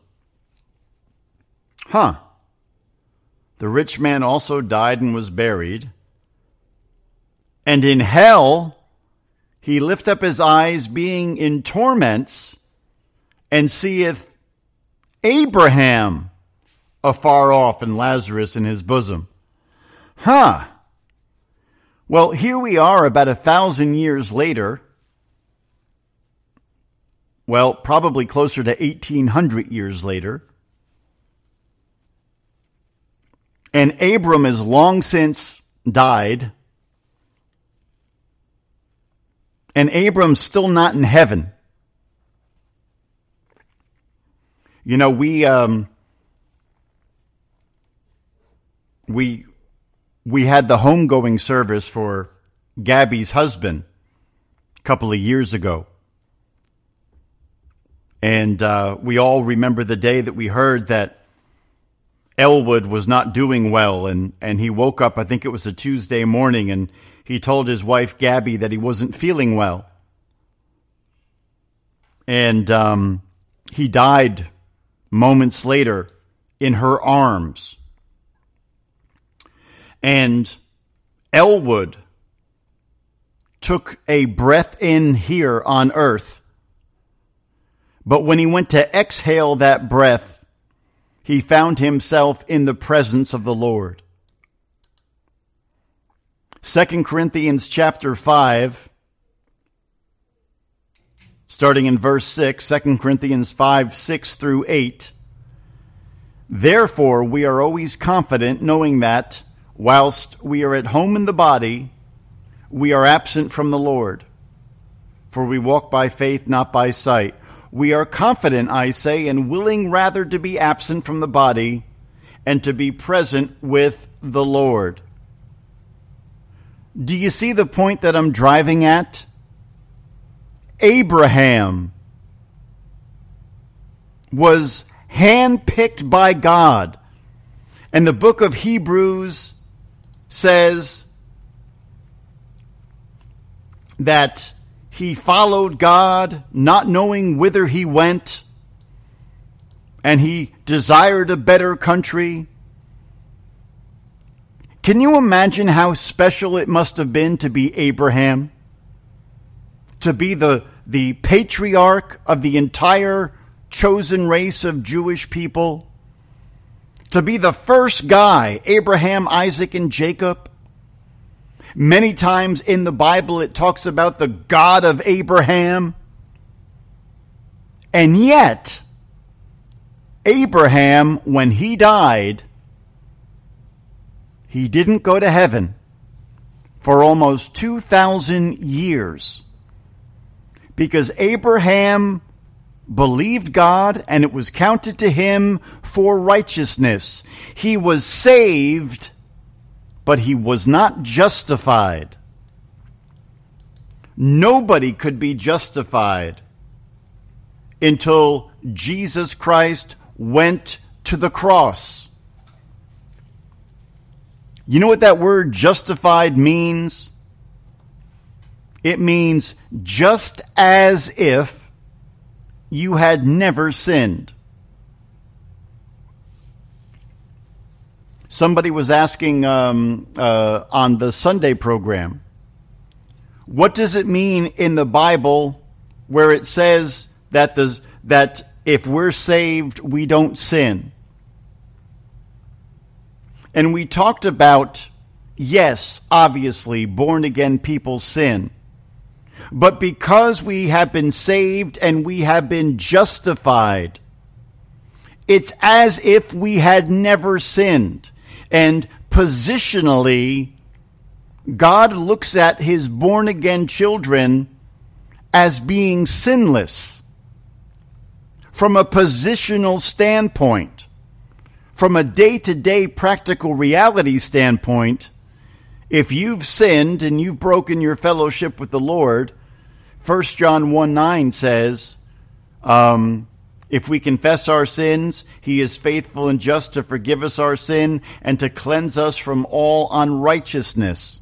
The rich man also died and was buried. And in hell he lift up his eyes, being in torments, and seeth Abraham afar off and Lazarus in his bosom. Well, here we are about 1,000 years later. Well, probably closer to 1,800 years later. And Abram has long since died. And Abram's still not in heaven. You know, we had the homegoing service for Gabby's husband a couple of years ago. And we all remember the day that we heard that Elwood was not doing well. And he woke up, I think it was a Tuesday morning, and he told his wife, Gabby, that he wasn't feeling well. And he died moments later in her arms. And Elwood took a breath in here on earth. But when he went to exhale that breath, he found himself in the presence of the Lord. 2 Corinthians chapter 5, starting in verse 6, 2 Corinthians 5, 6 through 8. Therefore, we are always confident, knowing that, whilst we are at home in the body, we are absent from the Lord. For we walk by faith, not by sight. We are confident, I say, and willing rather to be absent from the body and to be present with the Lord. Do you see the point that I'm driving at? Abraham was handpicked by God. And the book of Hebrews says that he followed God, not knowing whither he went, and he desired a better country. Can you imagine how special it must have been to be Abraham? To be the patriarch of the entire chosen race of Jewish people? To be the first guy, Abraham, Isaac, and Jacob? Many times in the Bible it talks about the God of Abraham. And yet, Abraham, when he died, he didn't go to heaven for almost 2,000 years. Because Abraham believed God and it was counted to him for righteousness. He was saved, but he was not justified. Nobody could be justified until Jesus Christ went to the cross. You know what that word justified means? It means just as if you had never sinned. Somebody was asking on the Sunday program, what does it mean in the Bible where it says that if we're saved, we don't sin? And we talked about, yes, obviously, born-again people sin. But because we have been saved and we have been justified, it's as if we had never sinned. And positionally, God looks at his born-again children as being sinless. From a positional standpoint, from a day-to-day practical reality standpoint, if you've sinned and you've broken your fellowship with the Lord, 1 John 1:9 says, if we confess our sins, he is faithful and just to forgive us our sin and to cleanse us from all unrighteousness.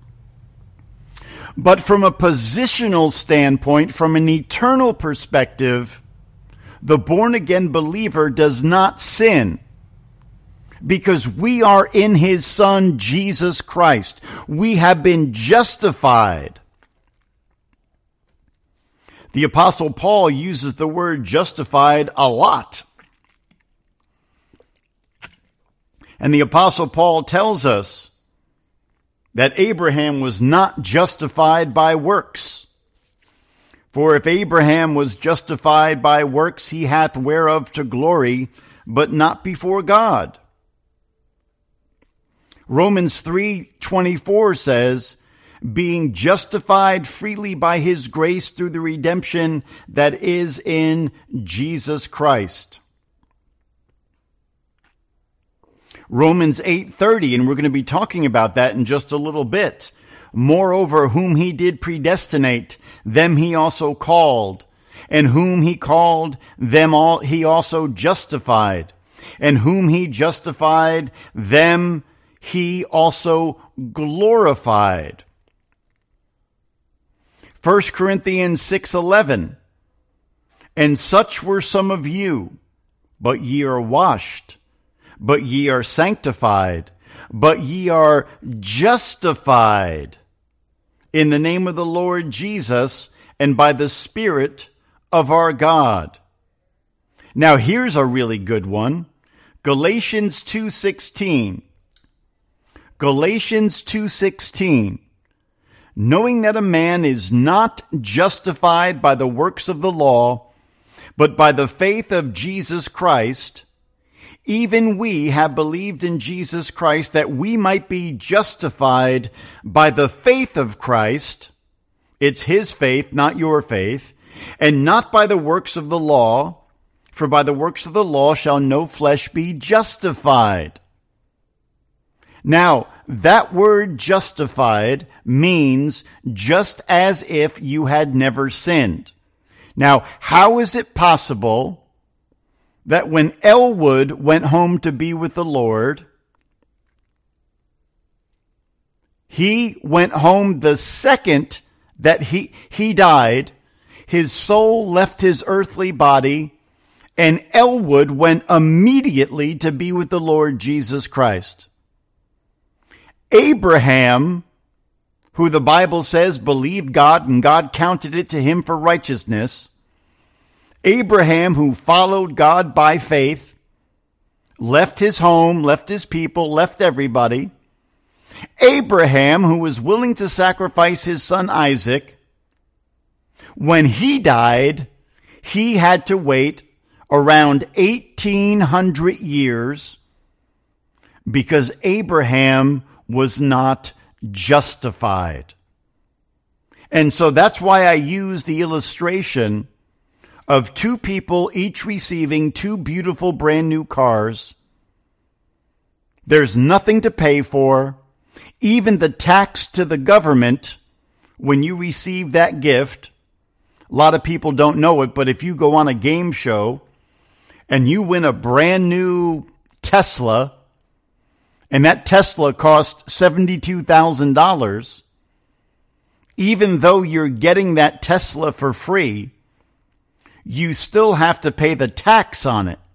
But from a positional standpoint, from an eternal perspective, the born-again believer does not sin. Because we are in his Son, Jesus Christ. We have been justified. The Apostle Paul uses the word justified a lot. And the Apostle Paul tells us that Abraham was not justified by works. For if Abraham was justified by works, he hath whereof to glory, but not before God. Romans 3:24 says, being justified freely by his grace through the redemption that is in Jesus Christ. Romans 8:30, and we're going to be talking about that in just a little bit. Moreover, whom he did predestinate, them he also called. And whom he called, them all he also justified. And whom he justified, them he also glorified. 1 Corinthians 6:11. And such were some of you, but ye are washed, but ye are sanctified, but ye are justified in the name of the Lord Jesus and by the Spirit of our God. Now here's a really good one. Galatians 2:16. Galatians 2:16. Knowing that a man is not justified by the works of the law, but by the faith of Jesus Christ, even we have believed in Jesus Christ that we might be justified by the faith of Christ. It's his faith, not your faith, and not by the works of the law, for by the works of the law shall no flesh be justified. Now, that word justified means just as if you had never sinned. Now, how is it possible that when Elwood went home to be with the Lord, he went home the second that he died, his soul left his earthly body, and Elwood went immediately to be with the Lord Jesus Christ. Abraham, who the Bible says believed God and God counted it to him for righteousness, Abraham, who followed God by faith, left his home, left his people, left everybody. Abraham, who was willing to sacrifice his son Isaac, when he died, he had to wait around 1,800 years because Abraham was not justified. And so that's why I use the illustration of two people each receiving two beautiful brand new cars. There's nothing to pay for. Even the tax to the government when you receive that gift. A lot of people don't know it, but if you go on a game show and you win a brand new Tesla, and that Tesla cost $72,000, even though you're getting that Tesla for free, you still have to pay the tax on it.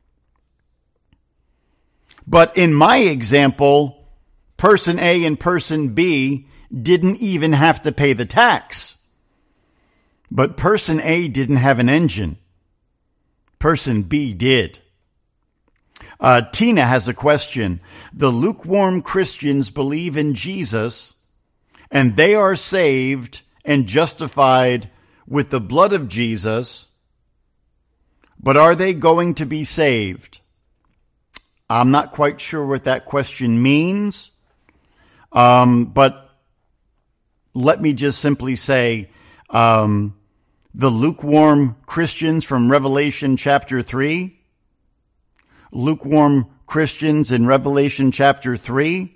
But in my example, person A and person B didn't even have to pay the tax. But person A didn't have an engine. Person B did. Tina has a question. The lukewarm Christians believe in Jesus, and they are saved and justified with the blood of Jesus, but are they going to be saved? I'm not quite sure what that question means, but let me just simply say, the lukewarm Christians from Revelation chapter 3, lukewarm Christians in Revelation chapter 3,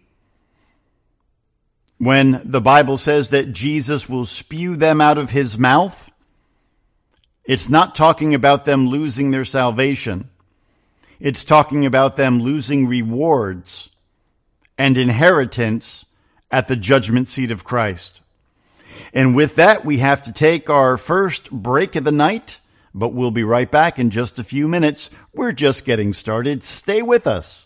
when the Bible says that Jesus will spew them out of his mouth, it's not talking about them losing their salvation. It's talking about them losing rewards and inheritance at the judgment seat of Christ. And with that, we have to take our first break of the night, but we'll be right back in just a few minutes. We're just getting started. Stay with us.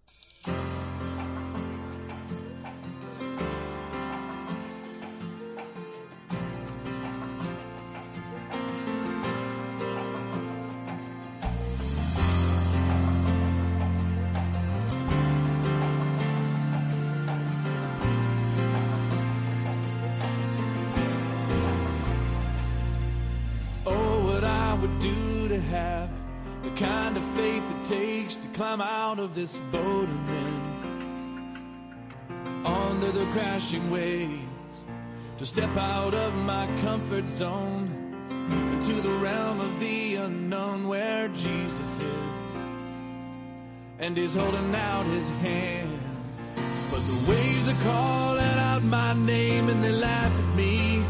Climb out of this boat I'm in, under the crashing waves, to step out of my comfort zone into the realm of the unknown where Jesus is, and he's holding out his hand. But the waves are calling out my name and they laugh at me,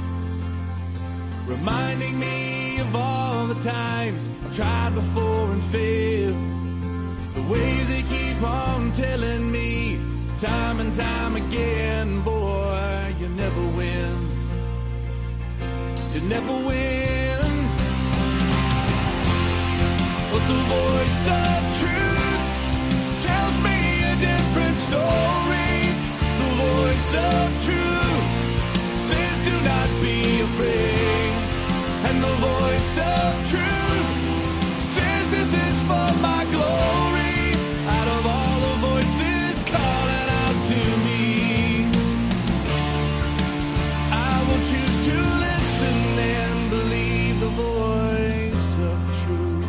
reminding me of all the times I've tried before and failed. The waves they keep on telling me, time and time again, boy, you never win. You never win. But the voice of truth tells me a different story. The voice of truth says do not be afraid. And the voice of truth says this is for my glory. Out of all the voices calling out to me, I will choose to listen and believe the voice of truth.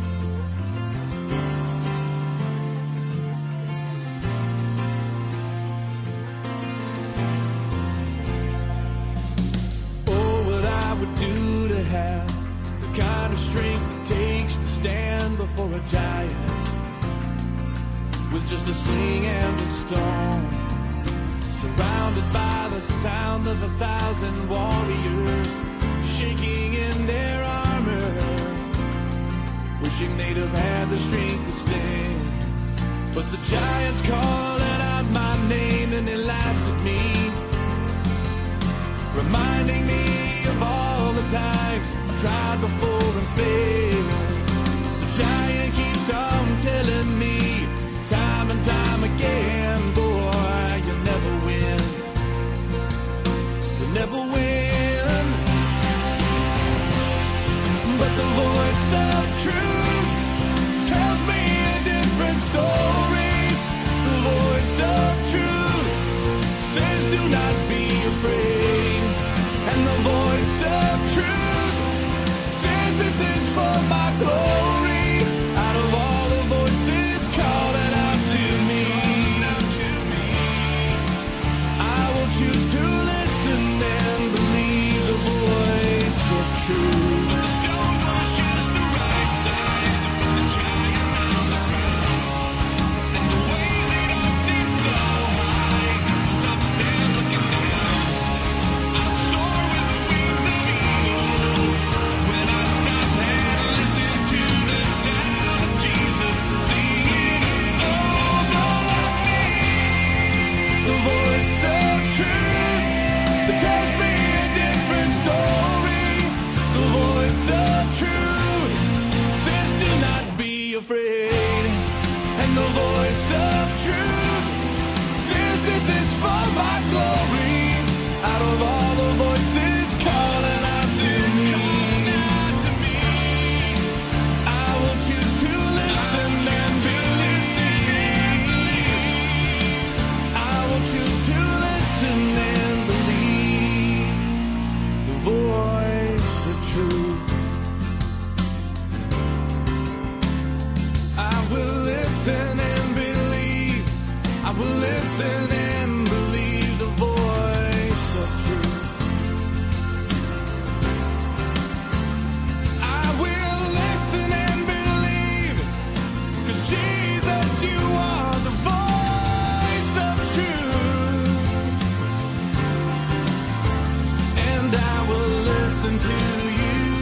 Oh, what I would do to have the kind of strength it takes to stand before a giant with just a sling and a stone, surrounded by the sound of 1,000 warriors shaking in their armor, wishing they'd have had the strength to stand. But the giant's calling out my name and he laughs at me, reminding me of all the times I tried before and failed. The giant keeps on telling me time and time again, boy, you'll never win. You'll never win. But the voice of truth tells me a different story. The voice of truth says do not be afraid. And the voice of truth says this is for my glory. Out of all the voices calling out to me, I will choose to listen and believe the voice of truth. Afraid. And the voice of truth says this is for my glory. Out of all the voices calling out to me, I will choose to listen and believe. I will choose to listen and believe the voice of truth. I will listen and believe. I will listen and believe the voice of truth. I will listen and believe, 'cause Jesus, you are the voice of truth. And I will listen to you.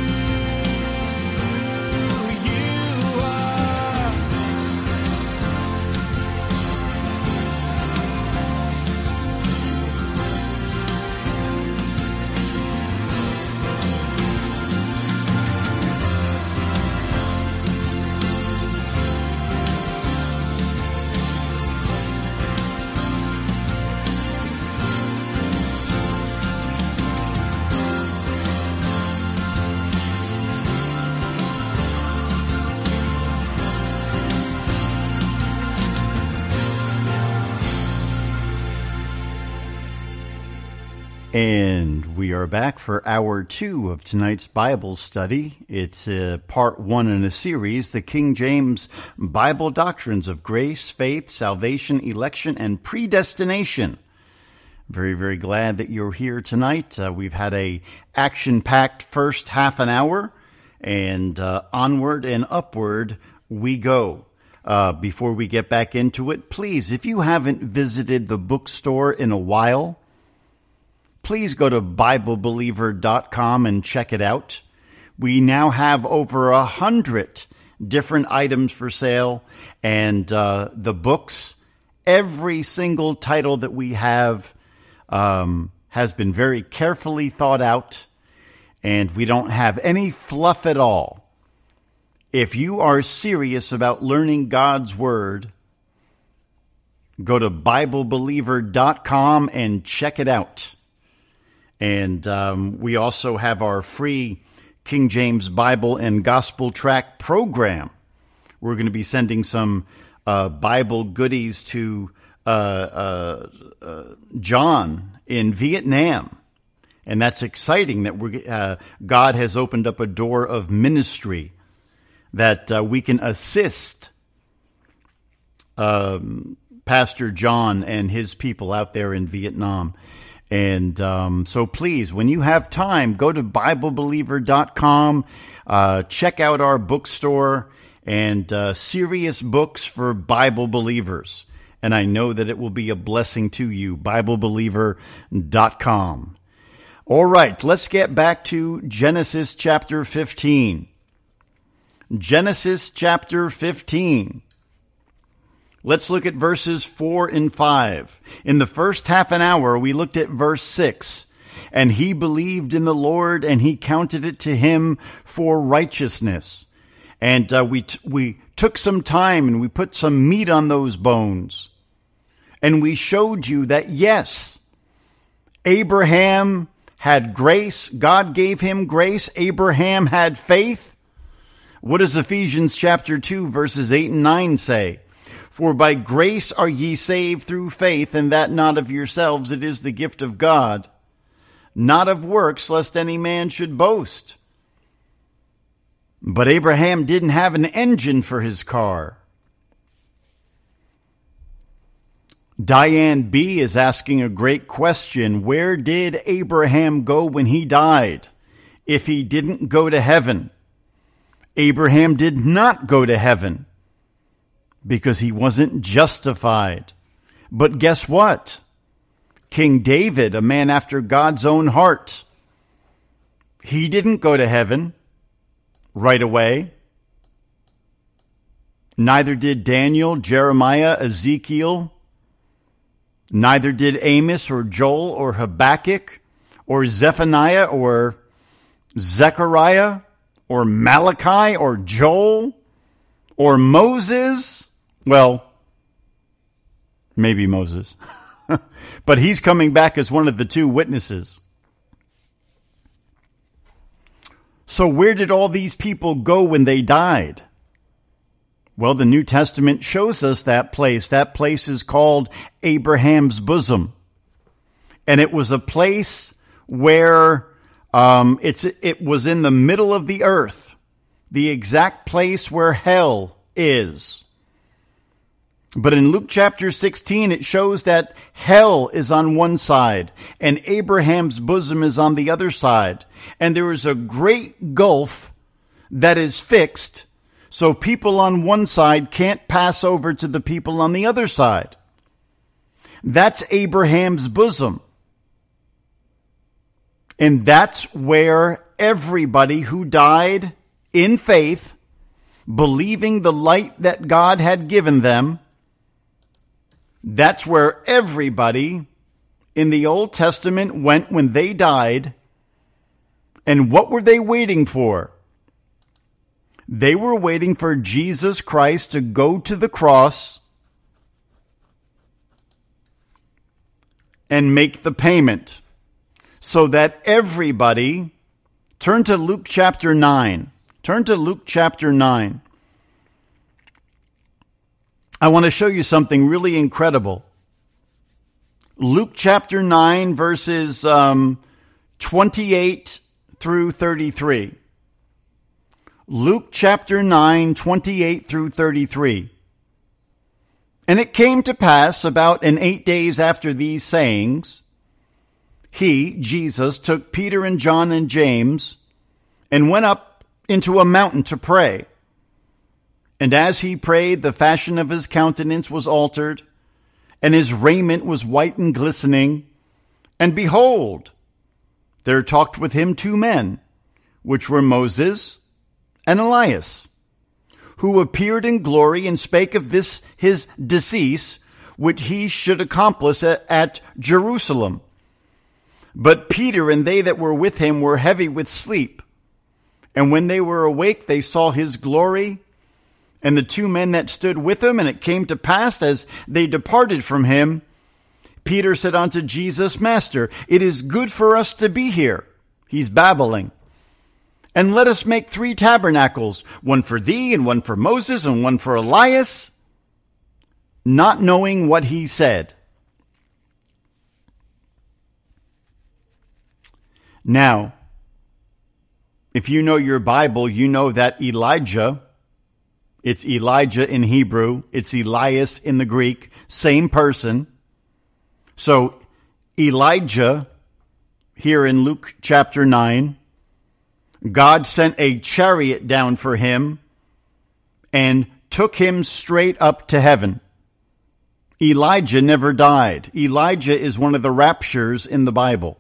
And we are back for hour 2 of tonight's Bible study. It's part 1 in a series, the King James Bible Doctrines of Grace, Faith, Salvation, Election, and Predestination. Very, very glad that you're here tonight. We've had a action-packed first half an hour, and onward and upward we go. Before we get back into it, please, if you haven't visited the bookstore in a while, please go to BibleBeliever.com and check it out. We now have over 100 different items for sale, and the books, every single title that we have has been very carefully thought out, and we don't have any fluff at all. If you are serious about learning God's Word, go to BibleBeliever.com and check it out. And we also have our free King James Bible and Gospel Tract program. We're going to be sending some Bible goodies to John in Vietnam. And that's exciting that God has opened up a door of ministry that we can assist Pastor John and his people out there in Vietnam. And so please, when you have time, go to BibleBeliever.com, check out our bookstore, and serious books for Bible believers. And I know that it will be a blessing to you, BibleBeliever.com. All right, let's get back to Genesis chapter 15. Genesis chapter 15. Let's look at verses 4 and 5. In the first half an hour, we looked at verse 6. And he believed in the Lord, and he counted it to him for righteousness. And we took some time and we put some meat on those bones. And we showed you that, yes, Abraham had grace. God gave him grace. Abraham had faith. What does Ephesians chapter 2, verses 8 and 9 say? For by grace are ye saved through faith, and that not of yourselves, it is the gift of God, not of works, lest any man should boast. But Abraham didn't have an engine for his car. Diane B. is asking a great question. Where did Abraham go when he died? If he didn't go to heaven. Abraham did not go to heaven because he wasn't justified. But guess what? King David, a man after God's own heart, he didn't go to heaven right away. Neither did Daniel, Jeremiah, Ezekiel. Neither did Amos or Joel or Habakkuk or Zephaniah or Zechariah or Malachi or Joel or Moses. Well, maybe Moses. But he's coming back as one of the two witnesses. So where did all these people go when they died? Well, the New Testament shows us that place. That place is called Abraham's bosom. And it was a place where it was in the middle of the earth, the exact place where hell is. But in Luke chapter 16, it shows that hell is on one side and Abraham's bosom is on the other side. And there is a great gulf that is fixed, so people on one side can't pass over to the people on the other side. That's Abraham's bosom. And that's where everybody who died in faith, believing the light that God had given them, that's where everybody in the Old Testament went when they died. And what were they waiting for? They were waiting for Jesus Christ to go to the cross and make the payment so that everybody, turn to Luke chapter 9. Turn to Luke chapter 9. I want to show you something really incredible. Luke chapter 9, verses 28 through 33. Luke chapter 9, 28 through 33. And it came to pass about 8 days after these sayings, he, Jesus, took Peter and John and James and went up into a mountain to pray. And as he prayed, the fashion of his countenance was altered, and his raiment was white and glistening. And behold, there talked with him 2 men, which were Moses and Elias, who appeared in glory and spake of this his decease, which he should accomplish at Jerusalem. But Peter and they that were with him were heavy with sleep. And when they were awake, they saw his glory, and the 2 men that stood with him. And it came to pass, as they departed from him, Peter said unto Jesus, Master, it is good for us to be here. He's babbling. And let us make 3 tabernacles, one for thee, and one for Moses, and one for Elias, not knowing what he said. Now, if you know your Bible, you know that Elijah, it's Elijah in Hebrew, it's Elias in the Greek, same person. So Elijah, here in Luke chapter 9, God sent a chariot down for him and took him straight up to heaven. Elijah never died. Elijah is one of the raptures in the Bible.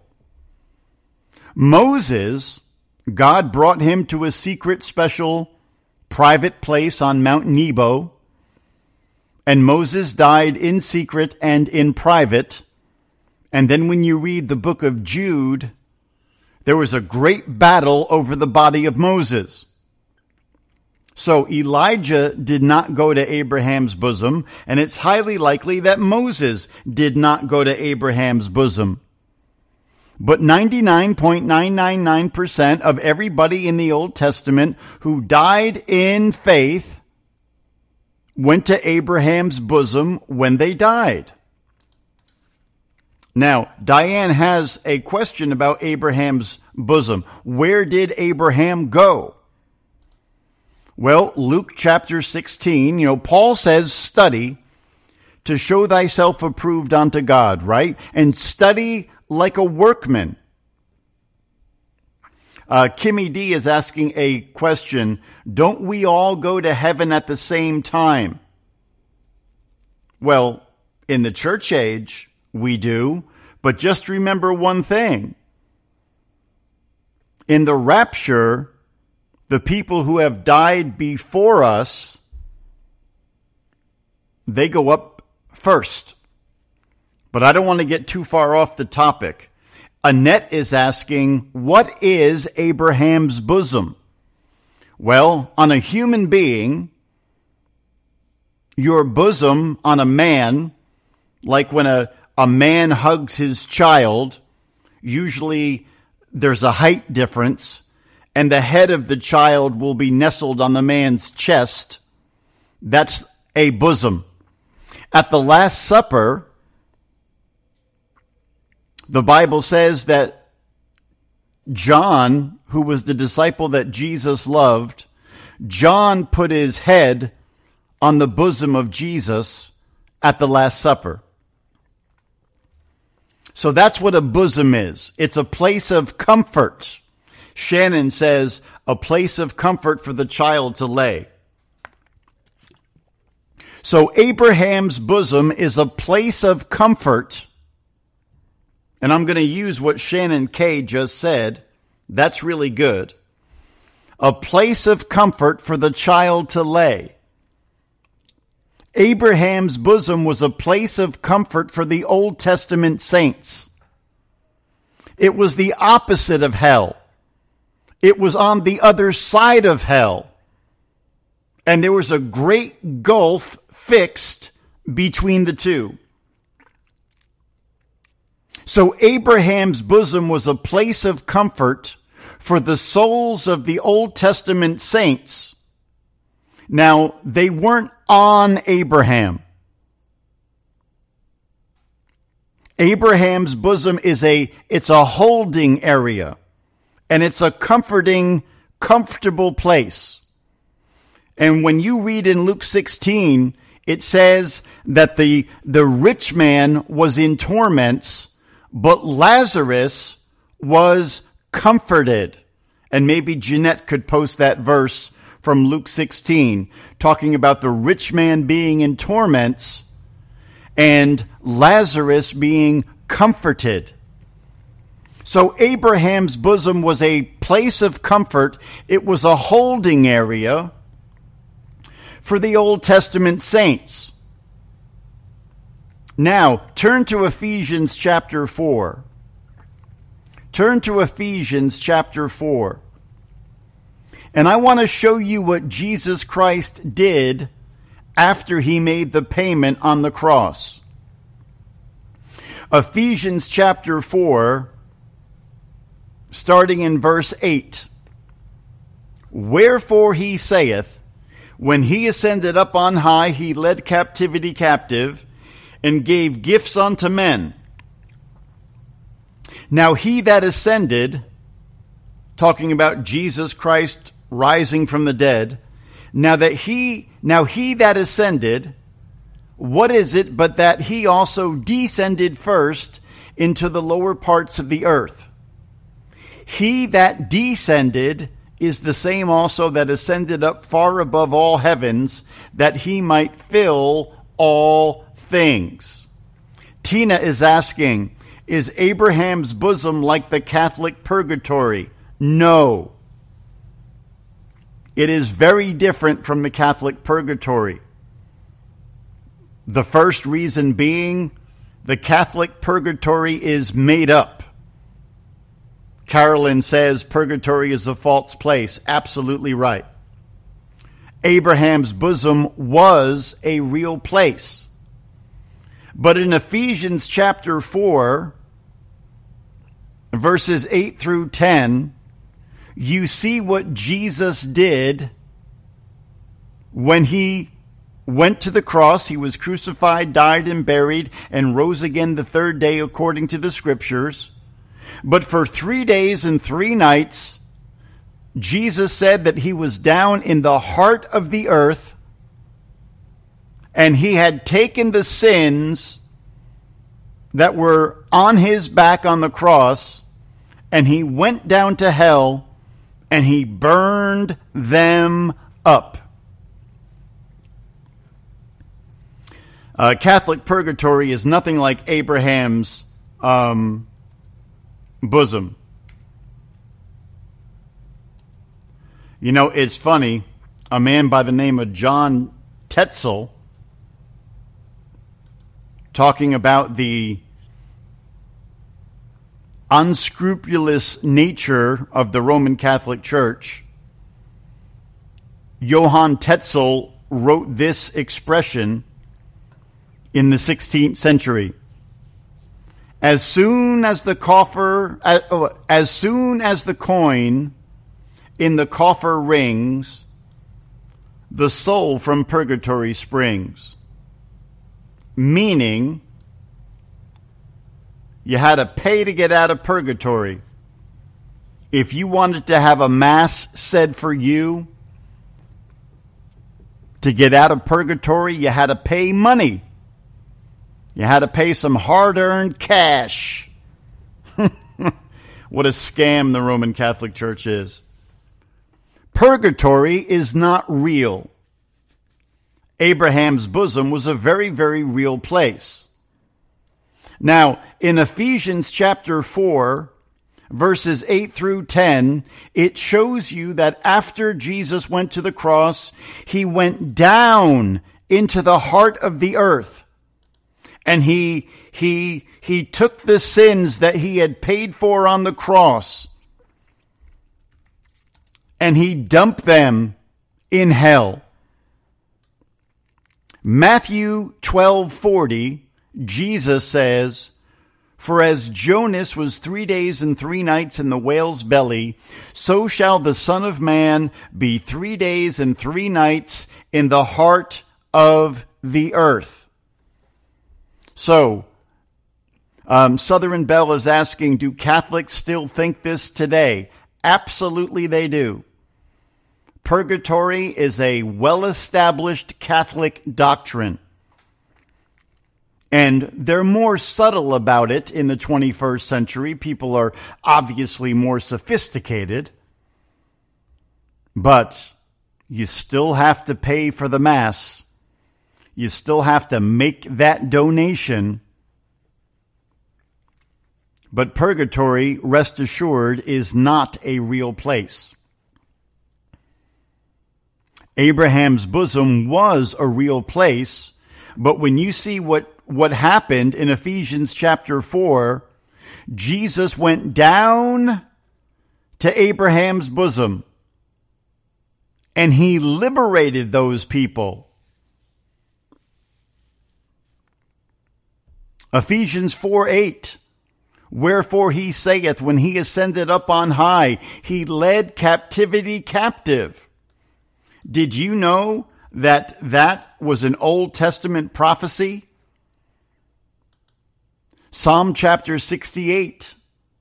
Moses, God brought him to a secret, special, private place on Mount Nebo, and Moses died in secret and in private. And then when you read the book of Jude, There was a great battle over the body of Moses. So Elijah did not go to Abraham's bosom, and it's highly likely that Moses did not go to Abraham's bosom. But 99.999% of everybody in the Old Testament who died in faith went to Abraham's bosom when they died. Now, Diane has a question about Abraham's bosom. Where did Abraham go? Well, Luke chapter 16, Paul says, study to show thyself approved unto God, right? And study like a workman. Kimmy D is asking a question. Don't we all go to heaven at the same time? Well, in the church age, we do. But just remember one thing. In the rapture, the people who have died before us, they go up first. But I don't want to get too far off the topic. Annette is asking, what is Abraham's bosom? Well, on a human being, your bosom on a man, like when a man hugs his child, usually there's a height difference, and the head of the child will be nestled on the man's chest. That's a bosom. At the Last Supper, the Bible says that John, who was the disciple that Jesus loved, John put his head on the bosom of Jesus at the Last Supper. So that's what a bosom is. It's a place of comfort. Shannon says, a place of comfort for the child to lay. So Abraham's bosom is a place of comfort. And I'm going to use what Shannon K just said. That's really good. A place of comfort for the child to lay. Abraham's bosom was a place of comfort for the Old Testament saints. It was the opposite of hell. It was on the other side of hell. And there was a great gulf fixed between the two. So Abraham's bosom was a place of comfort for the souls of the Old Testament saints. Now, they weren't on Abraham. Abraham's bosom it's a holding area, and it's a comfortable place. And when you read in Luke 16, it says that the rich man was in torments, but Lazarus was comforted. And maybe Jeanette could post that verse from Luke 16, talking about the rich man being in torments and Lazarus being comforted. So Abraham's bosom was a place of comfort. It was a holding area for the Old Testament saints. Now, turn to Ephesians chapter 4. Turn to Ephesians chapter 4. And I want to show you what Jesus Christ did after he made the payment on the cross. Ephesians chapter 4, starting in verse 8. Wherefore he saith, when he ascended up on high, he led captivity captive, and gave gifts unto men. Now he that ascended, talking about Jesus Christ rising from the dead, now he that ascended, what is it but that he also descended first into the lower parts of the earth? He that descended is the same also that ascended up far above all heavens, that he might fill all things. Tina is asking, is Abraham's bosom like the Catholic purgatory? No. It is very different from the Catholic purgatory. The first reason being, the Catholic purgatory is made up. Carolyn says purgatory is a false place. Absolutely right. Abraham's bosom was a real place. But in Ephesians chapter 4, verses 8 through 10, you see what Jesus did when he went to the cross. He was crucified, died, and buried, and rose again the third day according to the scriptures. But for 3 days and 3 nights, Jesus said that he was down in the heart of the earth, and he had taken the sins that were on his back on the cross, and he went down to hell, and he burned them up. Catholic purgatory is nothing like Abraham's bosom. You know, it's funny. A man by the name of John Tetzel, talking about the unscrupulous nature of the Roman Catholic Church, Johann Tetzel wrote this expression in the 16th century. As soon as the coin in the coffer rings, the soul from purgatory springs. Meaning, you had to pay to get out of purgatory. If you wanted to have a mass said for you, to get out of purgatory, you had to pay money. You had to pay some hard-earned cash. What a scam the Roman Catholic Church is. Purgatory is not real. Abraham's bosom was a very, very real place. Now, in Ephesians chapter 4, verses 8 through 10, it shows you that after Jesus went to the cross, he went down into the heart of the earth. And he took the sins that he had paid for on the cross, and he dumped them in hell. Matthew 12:40, Jesus says, "For as Jonas was 3 days and 3 nights in the whale's belly, so shall the Son of Man be 3 days and 3 nights in the heart of the earth." So, Southern Bell is asking, do Catholics still think this today? Absolutely they do. Purgatory is a well-established Catholic doctrine. And they're more subtle about it in the 21st century. People are obviously more sophisticated. But you still have to pay for the Mass. You still have to make that donation. But purgatory, rest assured, is not a real place. Abraham's bosom was a real place, but when you see what happened in Ephesians chapter 4, Jesus went down to Abraham's bosom, and he liberated those people. Ephesians 4:8, "Wherefore he saith, when he ascended up on high, he led captivity captive." Did you know that that was an Old Testament prophecy? Psalm chapter 68,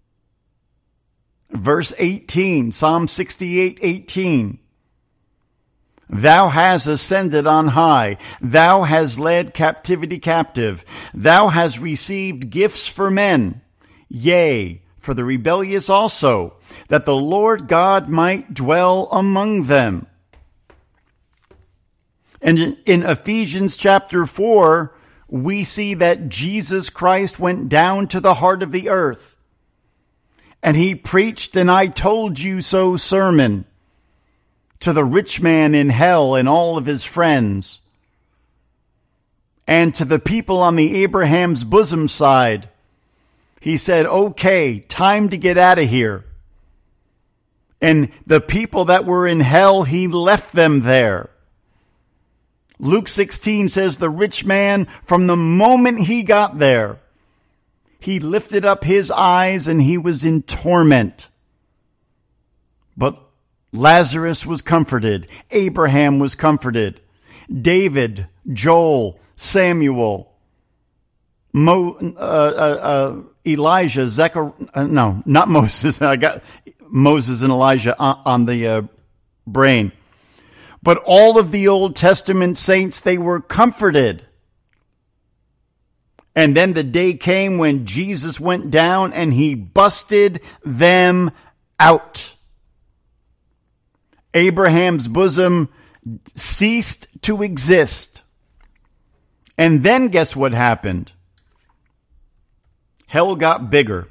verse 18, Psalm 68:18. "Thou hast ascended on high. Thou hast led captivity captive. Thou hast received gifts for men, yea, for the rebellious also, that the Lord God might dwell among them." And in Ephesians chapter 4, we see that Jesus Christ went down to the heart of the earth, and he preached an "I told you so" sermon to the rich man in hell and all of his friends, and to the people on the Abraham's bosom side. He said, "Okay, time to get out of here. And the people that were in hell, he left them there. Luke 16 says the rich man, from the moment he got there, he lifted up his eyes and he was in torment. But Lazarus was comforted. Abraham was comforted. David, Joel, Samuel, Elijah, not Moses. I got Moses and Elijah on the brain. But all of the Old Testament saints, they were comforted. And then the day came when Jesus went down and he busted them out. Abraham's bosom ceased to exist. And then guess what happened? Hell got bigger.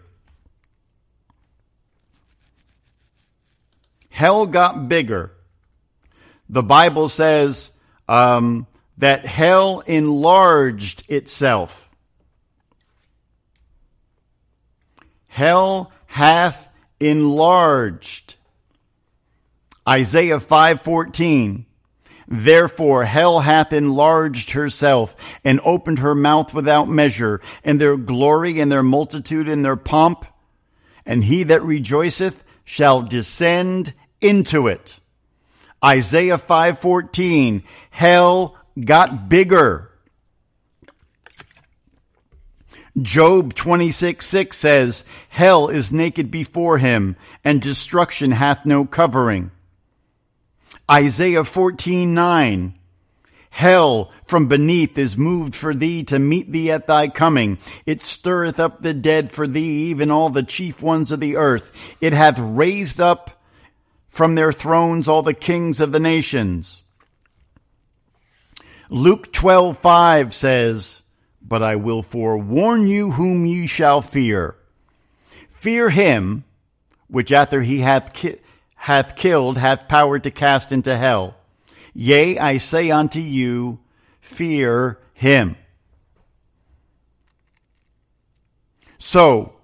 Hell got bigger. The Bible says that hell enlarged itself. Hell hath enlarged. Isaiah 5:14. Therefore hell hath enlarged herself and opened her mouth without measure, and their glory and their multitude and their pomp, and he that rejoiceth shall descend into it. Isaiah 5:14. Hell got bigger. Job 26:6 says, hell is naked before him, and destruction hath no covering. Isaiah 14:9. Hell from beneath is moved for thee to meet thee at thy coming. It stirreth up the dead for thee, even all the chief ones of the earth. It hath raised up from their thrones all the kings of the nations. Luke 12:5 says, but I will forewarn you whom ye shall fear. Fear him, which after he hath killed, hath power to cast into hell. Yea, I say unto you, fear him. So,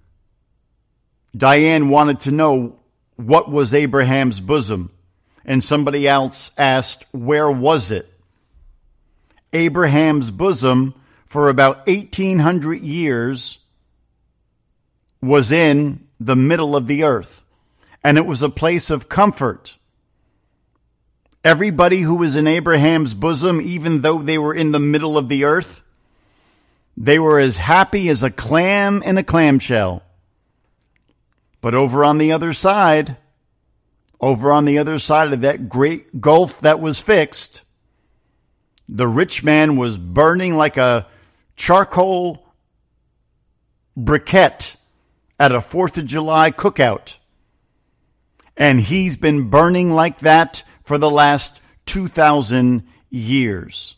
Diane wanted to know what was Abraham's bosom, and somebody else asked, where was it? Abraham's bosom, for about 1,800 years, was in the middle of the earth. And it was a place of comfort. Everybody who was in Abraham's bosom, even though they were in the middle of the earth, they were as happy as a clam in a clamshell. But over on the other side of that great gulf that was fixed, the rich man was burning like a charcoal briquette at a 4th of July cookout. And he's been burning like that for the last 2,000 years.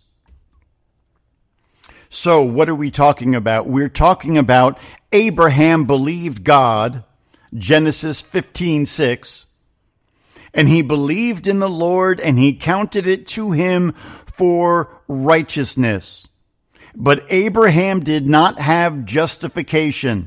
So what are we talking about? We're talking about Abraham believed God, Genesis 15:6, and he believed in the Lord and he counted it to him for righteousness. But Abraham did not have justification.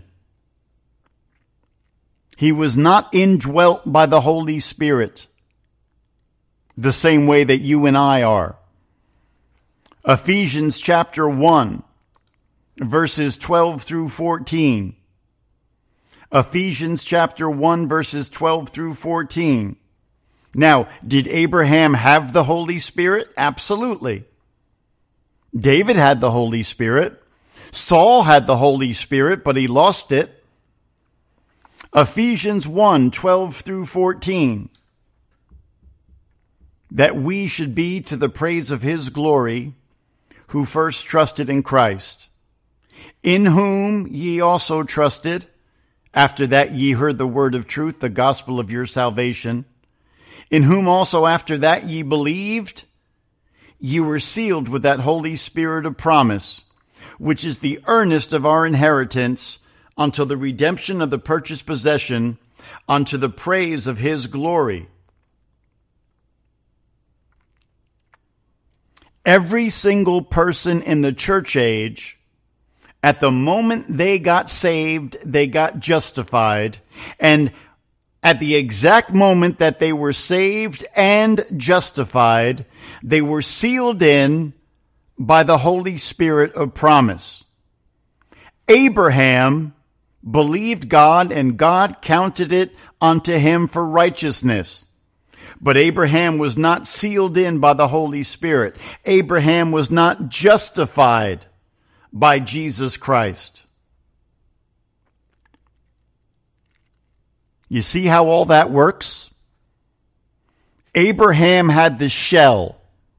He was not indwelt by the Holy Spirit the same way that you and I are. Ephesians chapter 1, verses 12 through 14. Ephesians chapter 1, verses 12 through 14. Now, did Abraham have the Holy Spirit? Absolutely. David had the Holy Spirit. Saul had the Holy Spirit, but he lost it. Ephesians 1, 12 through 14. That we should be to the praise of his glory, who first trusted in Christ, in whom ye also trusted, after that ye heard the word of truth, the gospel of your salvation, in whom also after that ye believed, ye were sealed with that Holy Spirit of promise, which is the earnest of our inheritance, until the redemption of the purchased possession, unto the praise of his glory. Every single person in the church age, at the moment they got saved, they got justified, and at the exact moment that they were saved and justified, they were sealed in by the Holy Spirit of promise. Abraham believed God, and God counted it unto him for righteousness. But Abraham was not sealed in by the Holy Spirit. Abraham was not justified by Jesus Christ. You see how all that works? Abraham had the shell.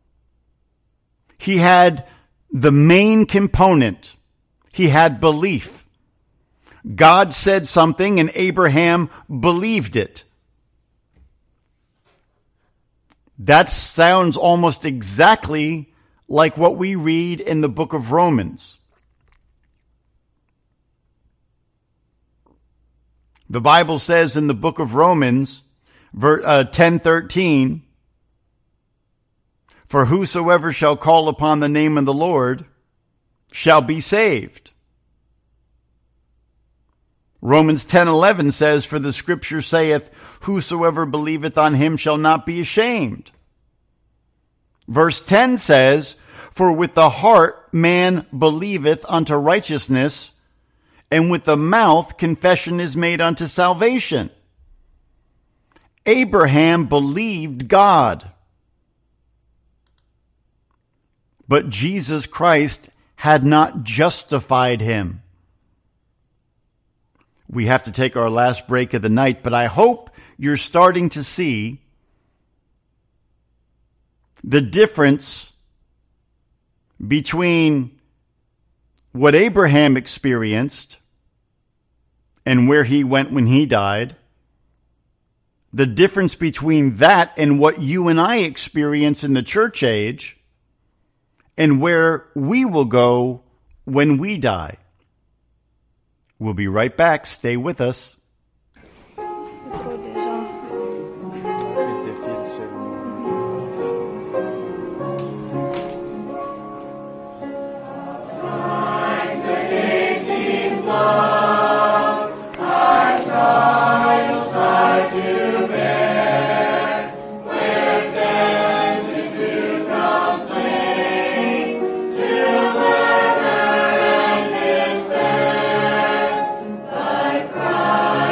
He had the main component. He had belief. God said something and Abraham believed it. That sounds almost exactly like what we read in the book of Romans. The Bible says in the book of Romans, 10:13, for whosoever shall call upon the name of the Lord shall be saved. Romans 10:11 says, for the scripture saith, whosoever believeth on him shall not be ashamed. Verse 10 says, for with the heart man believeth unto righteousness, and with the mouth confession is made unto salvation. Abraham believed God. But Jesus Christ had not justified him. We have to take our last break of the night, but I hope you're starting to see the difference between what Abraham experienced and where he went when he died, the difference between that and what you and I experience in the church age, and where we will go when we die. We'll be right back. Stay with us. Cry.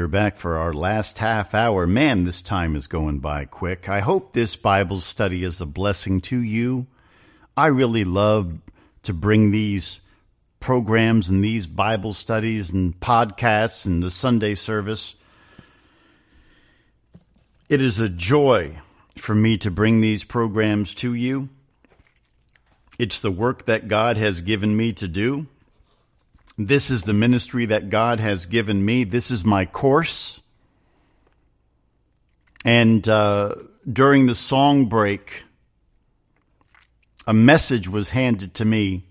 are back for our last half hour. Man, this time is going by quick. I hope this Bible study is a blessing to you. I really love to bring these programs and these Bible studies and podcasts and the Sunday service. It is a joy for me to bring these programs to you. It's the work that God has given me to do. This is the ministry that God has given me. This is my course. And during the song break, a message was handed to me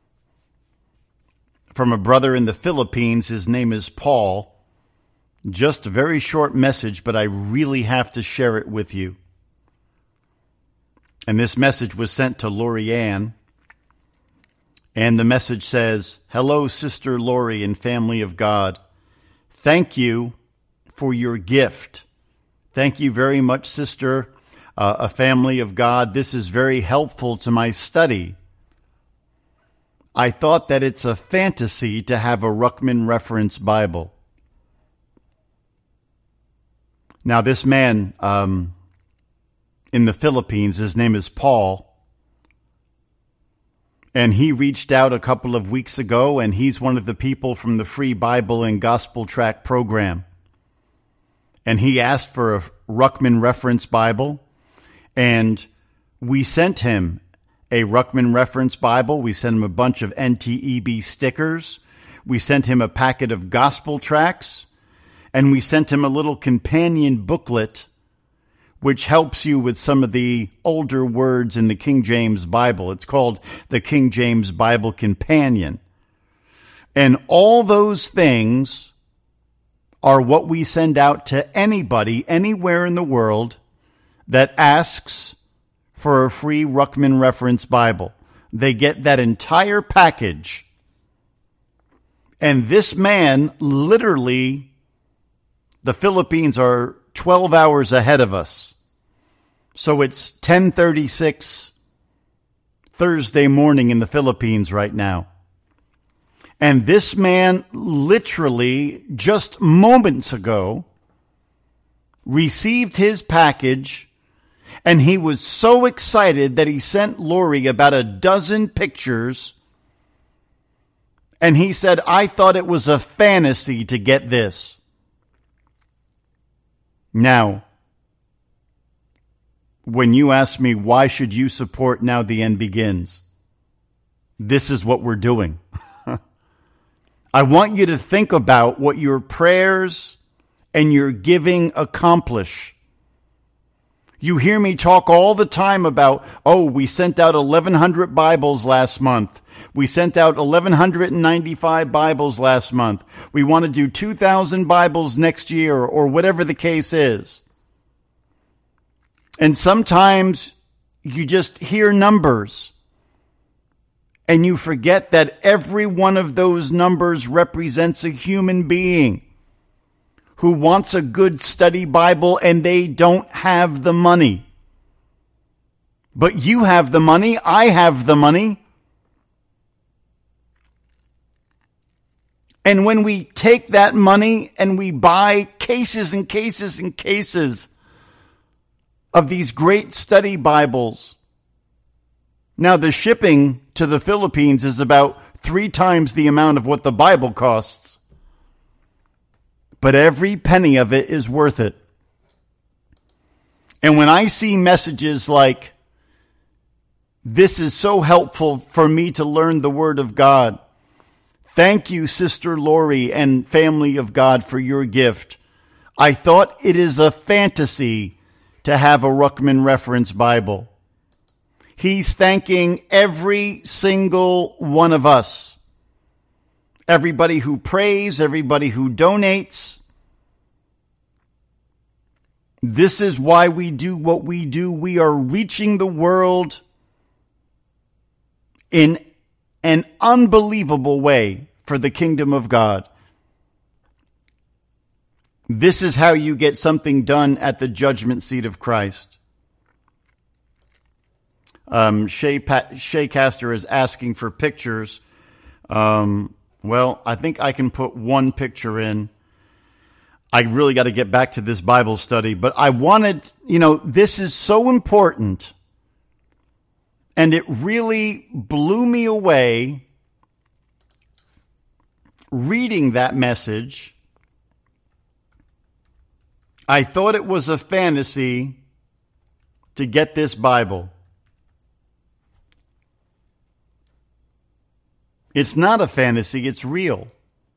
from a brother in the Philippines. His name is Paul. Just a very short message, but I really have to share it with you. And this message was sent to Lori Ann. And the message says, "Hello, Sister Lori and family of God. Thank you for your gift. Thank you very much, Sister, a family of God. This is very helpful to my study. I thought that it's a fantasy to have a Ruckman Reference Bible." Now, this man in the Philippines, his name is Paul. And he reached out a couple of weeks ago, and he's one of the people from the Free Bible and Gospel Tract program. And he asked for a Ruckman Reference Bible, and we sent him a Ruckman Reference Bible. We sent him a bunch of NTEB stickers. We sent him a packet of gospel tracts, and we sent him a little companion booklet which helps you with some of the older words in the King James Bible. It's called the King James Bible Companion. And all those things are what we send out to anybody, anywhere in the world, that asks for a free Ruckman Reference Bible. They get that entire package. And this man, literally, the Philippines are 12 hours ahead of us. So it's 10:36 Thursday morning in the Philippines right now. And this man literally just moments ago received his package, and he was so excited that he sent Lori about a dozen pictures. And he said, "I thought it was a fantasy to get this." Now, when you ask me, why should you support Now the End Begins? This is what we're doing. I want you to think about what your prayers and your giving accomplish. You hear me talk all the time about, we sent out 1,100 Bibles last month. We sent out 1,195 Bibles last month. We want to do 2,000 Bibles next year, or whatever the case is. And sometimes you just hear numbers and you forget that every one of those numbers represents a human being who wants a good study Bible, and they don't have the money. But you have the money. I have the money. And when we take that money and we buy cases and cases and cases of these great study Bibles. Now, the shipping to the Philippines is about 3 times the amount of what the Bible costs. But every penny of it is worth it. And when I see messages like, "This is so helpful for me to learn the Word of God. Thank you, Sister Lori and family of God, for your gift. I thought it is a fantasy to have a Ruckman Reference Bible." He's thanking every single one of us. Everybody who prays, everybody who donates. This is why we do what we do. We are reaching the world in an unbelievable way for the kingdom of God. This is how you get something done at the judgment seat of Christ. Shay Castor is asking for pictures. Well, I think I can put one picture in. I really got to get back to this Bible study, but I wanted, this is so important. And it really blew me away reading that message. I thought it was a fantasy to get this Bible. It's not a fantasy, it's real.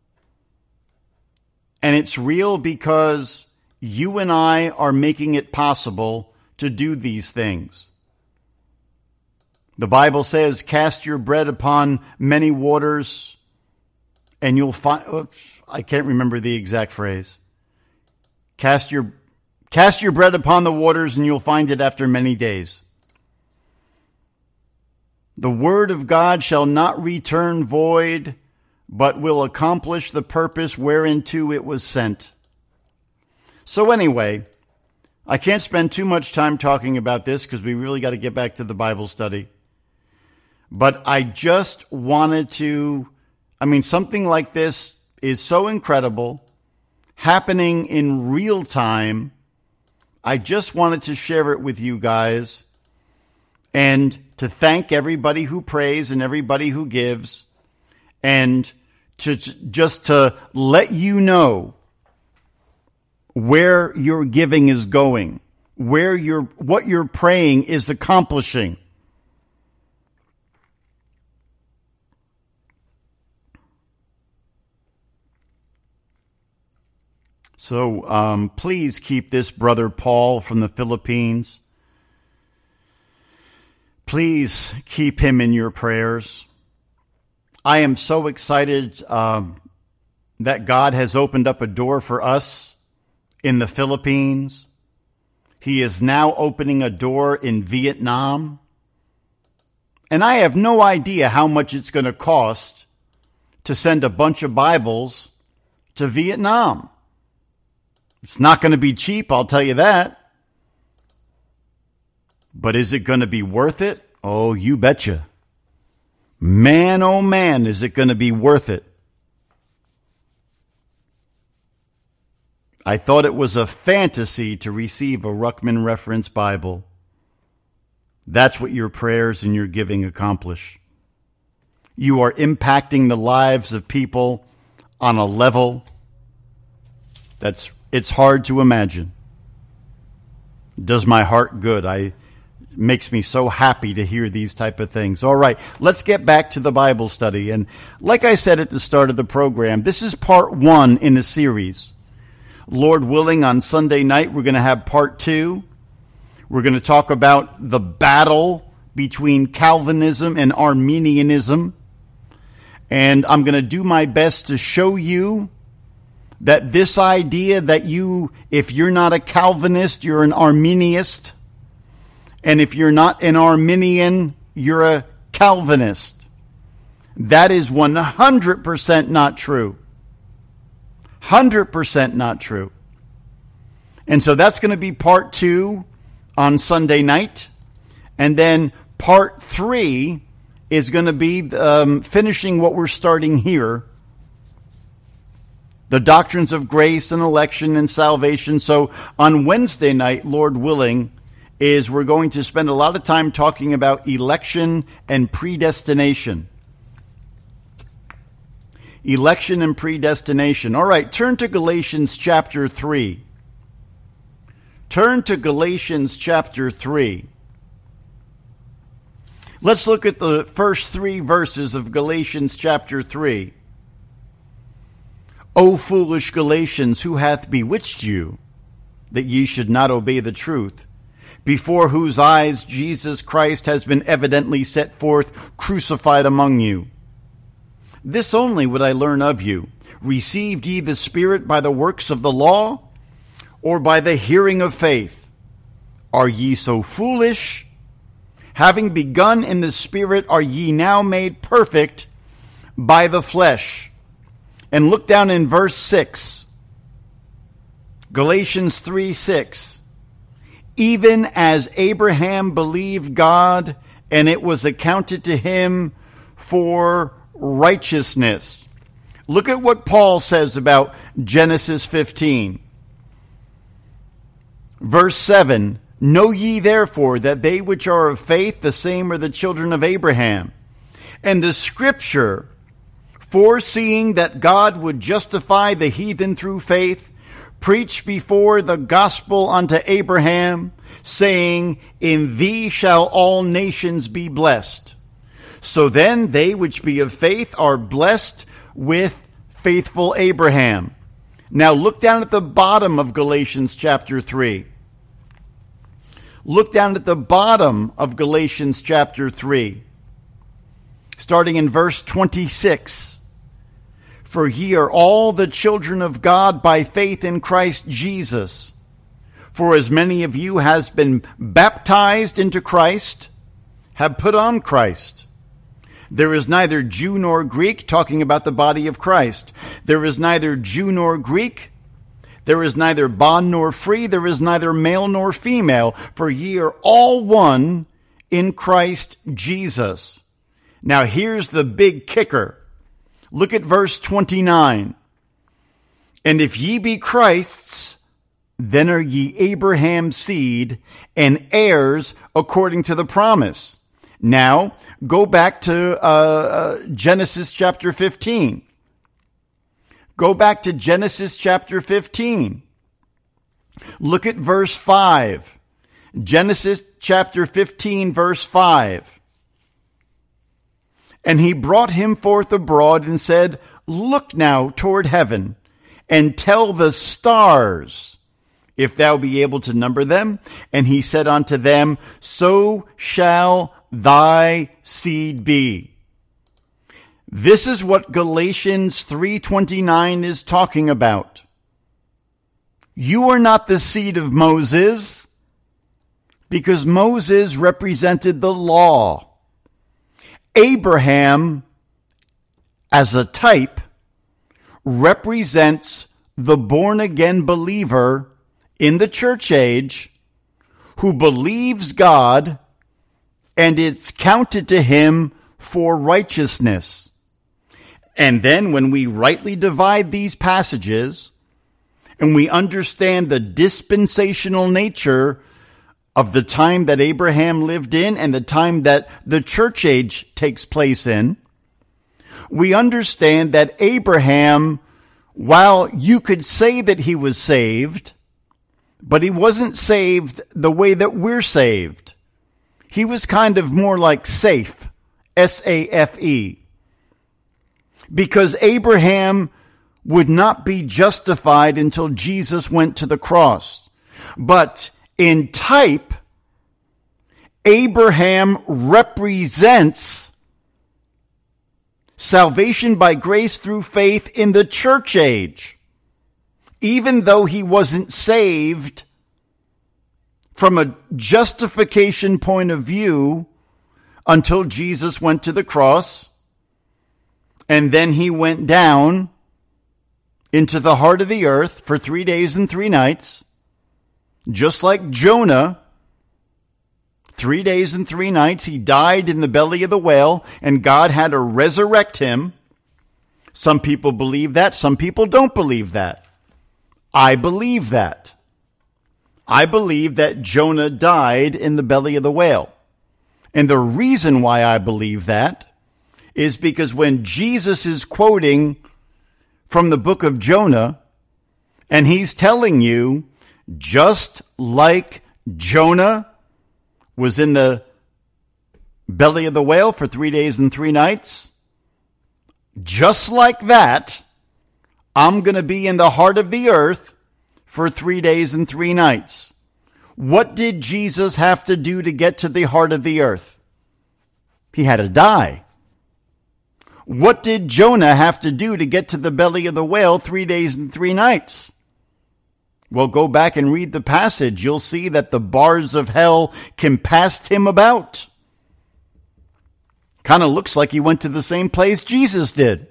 And it's real because you and I are making it possible to do these things. The Bible says, cast your bread upon many waters, and you'll find, I can't remember the exact phrase. Cast your bread upon the waters, and you'll find it after many days. The word of God shall not return void, but will accomplish the purpose whereinto it was sent. So anyway, I can't spend too much time talking about this because we really got to get back to the Bible study. But I just wanted to, something like this is so incredible, happening in real time. I just wanted to share it with you guys and to thank everybody who prays and everybody who gives, and to let you know where your giving is going, what you're praying is accomplishing. So please keep this brother Paul from the Philippines. Please keep him in your prayers. I am so excited that God has opened up a door for us in the Philippines. He is now opening a door in Vietnam. And I have no idea how much it's going to cost to send a bunch of Bibles to Vietnam. It's not going to be cheap, I'll tell you that. But is it going to be worth it? Oh, you betcha. Man, oh man, is it going to be worth it. I thought it was a fantasy to receive a Ruckman Reference Bible. That's what your prayers and your giving accomplish. You are impacting the lives of people on a level it's hard to imagine. It does my heart good. It makes me so happy to hear these type of things. All right, let's get back to the Bible study. And like I said at the start of the program, this is part 1 in a series. Lord willing, on Sunday night, we're going to have part 2. We're going to talk about the battle between Calvinism and Arminianism. And I'm going to do my best to show you that this idea that if you're not a Calvinist, you're an Arminianist. And if you're not an Arminian, you're a Calvinist. That is 100% not true. 100% not true. And so that's going to be part 2 on Sunday night. And then part 3 is going to be finishing what we're starting here. The doctrines of grace and election and salvation. So on Wednesday night, Lord willing, we're going to spend a lot of time talking about election and predestination. Election and predestination. All right, turn to Galatians chapter 3. Turn to Galatians chapter 3. Let's look at the first 3 verses of Galatians chapter 3. O foolish Galatians, who hath bewitched you, that ye should not obey the truth, before whose eyes Jesus Christ has been evidently set forth, crucified among you? This only would I learn of you. Received ye the Spirit by the works of the law, or by the hearing of faith? Are ye so foolish? Having begun in the Spirit, are ye now made perfect by the flesh? And look down in verse 6. Galatians 3:6. Even as Abraham believed God, and it was accounted to him for righteousness. Look at what Paul says about Genesis 15. Verse 7, know ye therefore that they which are of faith, the same are the children of Abraham. And the scripture, foreseeing that God would justify the heathen through faith, preached before the gospel unto Abraham, saying, in thee shall all nations be blessed. So then they which be of faith are blessed with faithful Abraham. Now look down at the bottom of Galatians chapter 3. Look down at the bottom of Galatians chapter 3, starting in verse 26. For ye are all the children of God by faith in Christ Jesus. For as many of you has been baptized into Christ, have put on Christ. There is neither Jew nor Greek, talking about the body of Christ. There is neither Jew nor Greek. There is neither bond nor free. There is neither male nor female. For ye are all one in Christ Jesus. Now here's the big kicker. Look at verse 29. And if ye be Christ's, then are ye Abraham's seed and heirs according to the promise. Now, go back to Genesis chapter 15. Go back to Genesis chapter 15. Look at verse 5. Genesis chapter 15, verse 5. And he brought him forth abroad and said, look now toward heaven, and tell the stars, if thou be able to number them. And he said unto them, so shall thy seed be. This is what Galatians 3:29 is talking about. You are not the seed of Moses, because Moses represented the law. Abraham, as a type, represents the born-again believer in the church age who believes God and it's counted to him for righteousness. And then when we rightly divide these passages and we understand the dispensational nature of the time that Abraham lived in and the time that the church age takes place in, we understand that Abraham, while you could say that he was saved, but he wasn't saved the way that we're saved. He was kind of more like safe, S-A-F-E. Because Abraham would not be justified until Jesus went to the cross. But in type, Abraham represents salvation by grace through faith in the church age. Even though he wasn't saved from a justification point of view until Jesus went to the cross, and then he went down into the heart of the earth for 3 days and 3 nights, just like Jonah. 3 days and 3 nights he died in the belly of the whale, and God had to resurrect him. Some people believe that, some people don't believe that. I believe that. I believe that Jonah died in the belly of the whale. And the reason why I believe that is because when Jesus is quoting from the book of Jonah, and he's telling you, just like Jonah was in the belly of the whale for 3 days and 3 nights, just like that, I'm going to be in the heart of the earth for 3 days and 3 nights. What did Jesus have to do to get to the heart of the earth? He had to die. What did Jonah have to do to get to the belly of the whale 3 days and 3 nights? Well, go back and read the passage. You'll see that the bars of hell compassed him about. Kind of looks like he went to the same place Jesus did.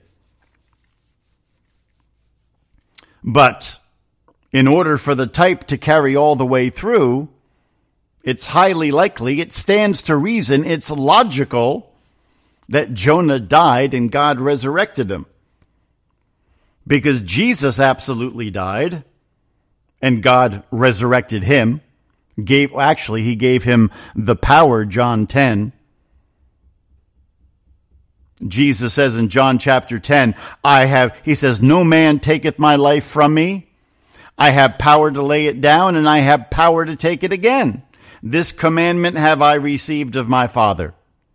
But in order for the type to carry all the way through, it's highly likely, it stands to reason, it's logical that Jonah died and God resurrected him. Because Jesus absolutely died, and God resurrected him. He gave him the power, John 10. Jesus says in John chapter 10, he says, no man taketh my life from me. I have power to lay it down, and I have power to take it again. This commandment have I received of my Father.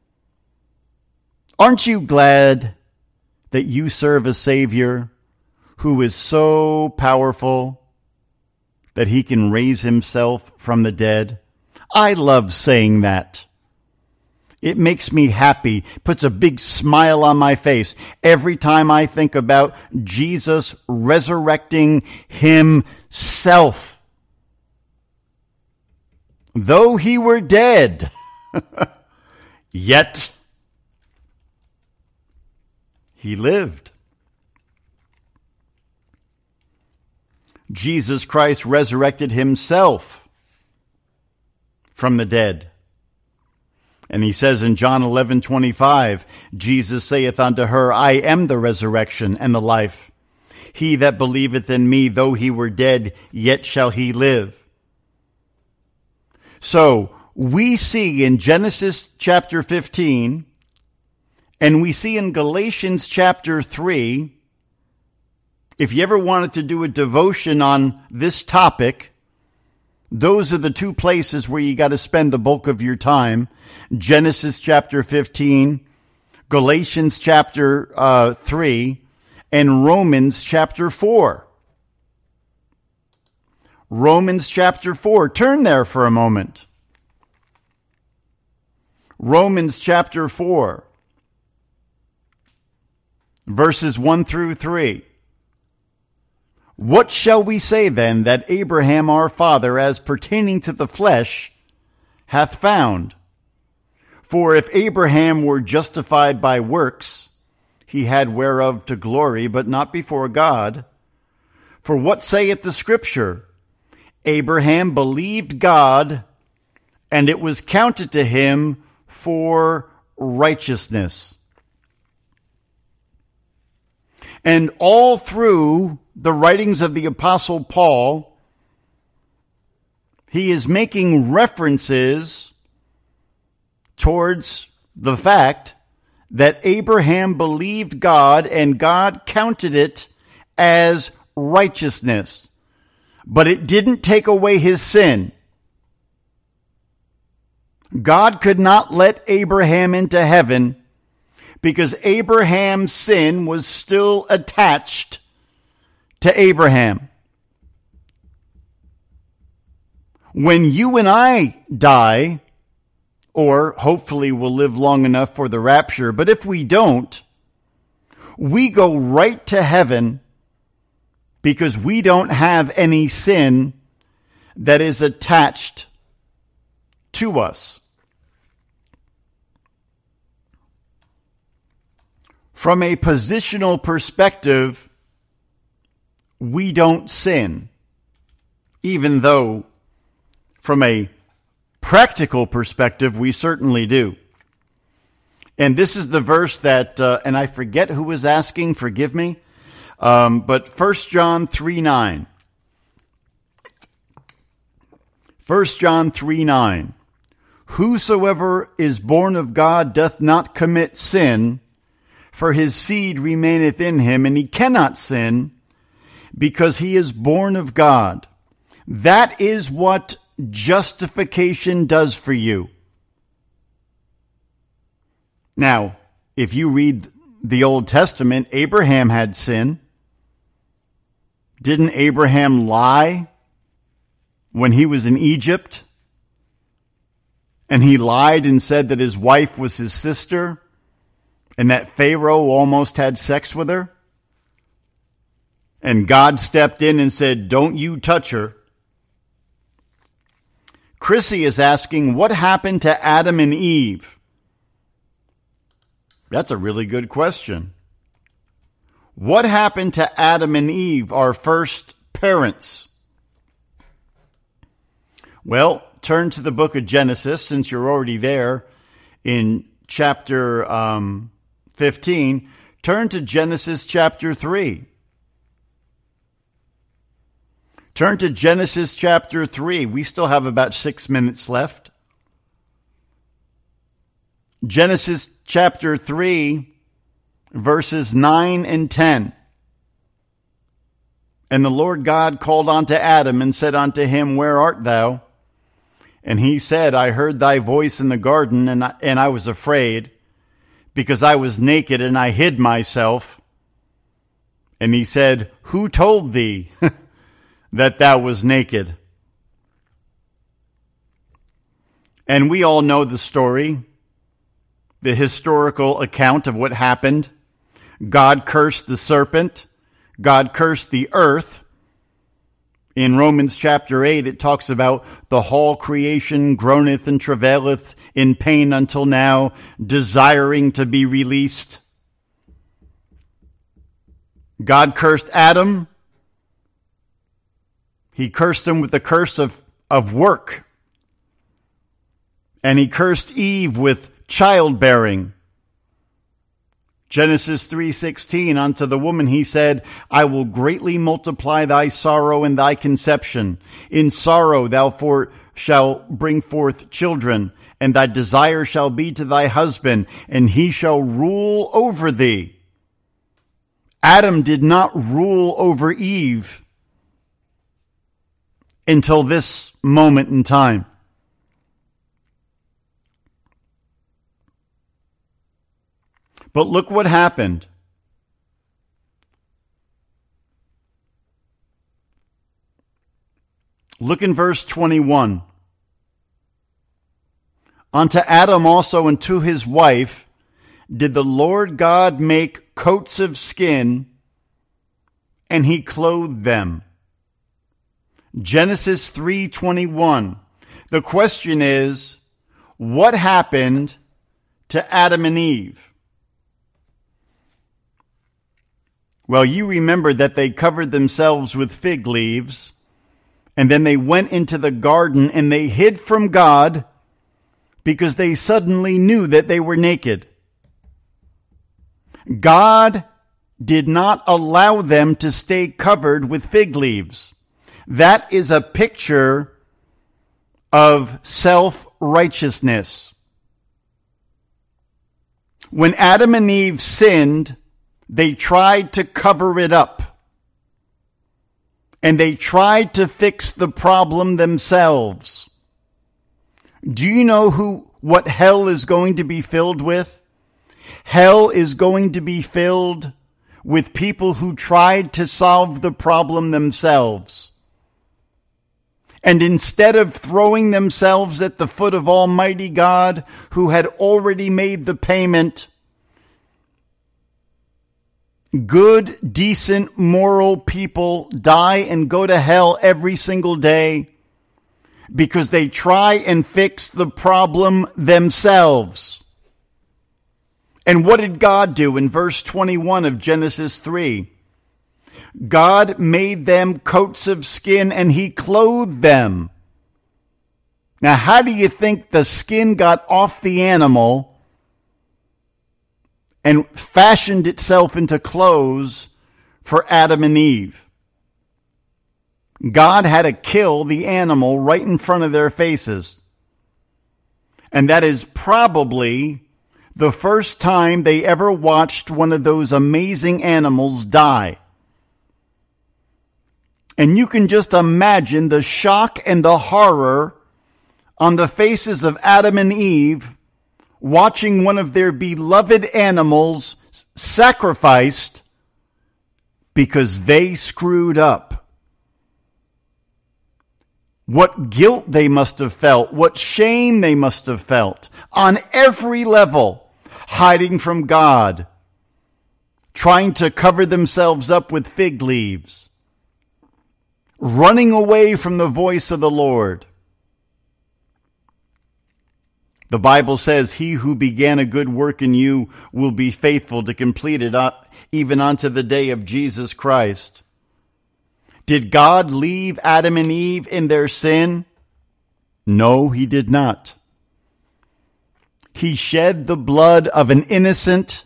Aren't you glad that you serve a Savior who is so powerful that he can raise himself from the dead? I love saying that. It makes me happy, puts a big smile on my face every time I think about Jesus resurrecting himself. Though he were dead, yet he lived. Jesus Christ resurrected himself from the dead. And he says in John 11:25, Jesus saith unto her, I am the resurrection and the life. He that believeth in me, though he were dead, yet shall he live. So we see in Genesis chapter 15, and we see in Galatians chapter 3, if you ever wanted to do a devotion on this topic, those are the two places where you got to spend the bulk of your time. Genesis chapter 15, Galatians chapter 3, and Romans chapter 4. Romans chapter 4. Turn there for a moment. Romans chapter 4, verses 1 through 3. What shall we say then that Abraham our father, as pertaining to the flesh, hath found? For if Abraham were justified by works, he had whereof to glory, but not before God. For what saith the Scripture? Abraham believed God, and it was counted to him for righteousness. And all through the writings of the Apostle Paul, he is making references towards the fact that Abraham believed God and God counted it as righteousness. But it didn't take away his sin. God could not let Abraham into heaven because Abraham's sin was still attached to Abraham. When you and I die, or hopefully we'll live long enough for the rapture, but if we don't, we go right to heaven because we don't have any sin that is attached to us. From a positional perspective, we don't sin, even though from a practical perspective, we certainly do. And this is the verse that, and I forget who was asking, forgive me, but 1 John 3:9. 1 John 3:9. Whosoever is born of God doth not commit sin, for his seed remaineth in him, and he cannot sin, because he is born of God. That is what justification does for you. Now, if you read the Old Testament, Abraham had sin. Didn't Abraham lie when he was in Egypt? And he lied and said that his wife was his sister and that Pharaoh almost had sex with her? And God stepped in and said, don't you touch her. Chrissy is asking, what happened to Adam and Eve? That's a really good question. What happened to Adam and Eve, our first parents? Well, turn to the book of Genesis, since you're already there in chapter 15. Turn to Genesis chapter 3. Turn to Genesis chapter 3. We still have about 6 minutes left. Genesis chapter 3, verses 9 and 10. And the Lord God called unto Adam and said unto him, Where art thou? And he said, I heard thy voice in the garden, and I was afraid, because I was naked, and I hid myself. And he said, Who told thee that thou was naked? And we all know the story, the historical account of what happened. God cursed the serpent. God cursed the earth. In Romans chapter 8, it talks about the whole creation groaneth and travaileth in pain until now, desiring to be released. God cursed Adam. He cursed him with the curse of work. And he cursed Eve with childbearing. Genesis 3:16, unto the woman he said, I will greatly multiply thy sorrow and thy conception. In sorrow thou shalt bring forth children, and thy desire shall be to thy husband, and he shall rule over thee. Adam did not rule over Eve until this moment in time. But look what happened. Look in verse 21. Unto Adam also and to his wife did the Lord God make coats of skin, and he clothed them. Genesis 3:21. The question is, what happened to Adam and Eve? Well, you remember that they covered themselves with fig leaves, and then they went into the garden and they hid from God because they suddenly knew that they were naked. God did not allow them to stay covered with fig leaves. That is a picture of self-righteousness. When Adam and Eve sinned, they tried to cover it up. And they tried to fix the problem themselves. Do you know what hell is going to be filled with? Hell is going to be filled with people who tried to solve the problem themselves. And instead of throwing themselves at the foot of Almighty God, who had already made the payment, good, decent, moral people die and go to hell every single day because they try and fix the problem themselves. And what did God do in verse 21 of Genesis 3? God made them coats of skin and he clothed them. Now, how do you think the skin got off the animal and fashioned itself into clothes for Adam and Eve? God had to kill the animal right in front of their faces. And that is probably the first time they ever watched one of those amazing animals die. And you can just imagine the shock and the horror on the faces of Adam and Eve watching one of their beloved animals sacrificed because they screwed up. What guilt they must have felt, what shame they must have felt on every level, hiding from God, trying to cover themselves up with fig leaves, running away from the voice of the Lord. The Bible says, he who began a good work in you will be faithful to complete it even unto the day of Jesus Christ. Did God leave Adam and Eve in their sin? No, he did not. He shed the blood of an innocent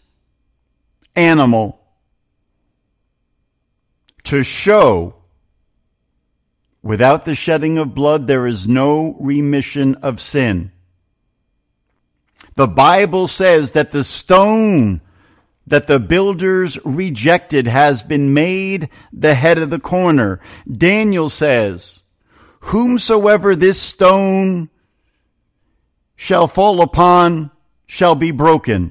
animal to show Without the shedding of blood, there is no remission of sin. The Bible says that the stone that the builders rejected has been made the head of the corner. Daniel says, whomsoever this stone shall fall upon shall be broken.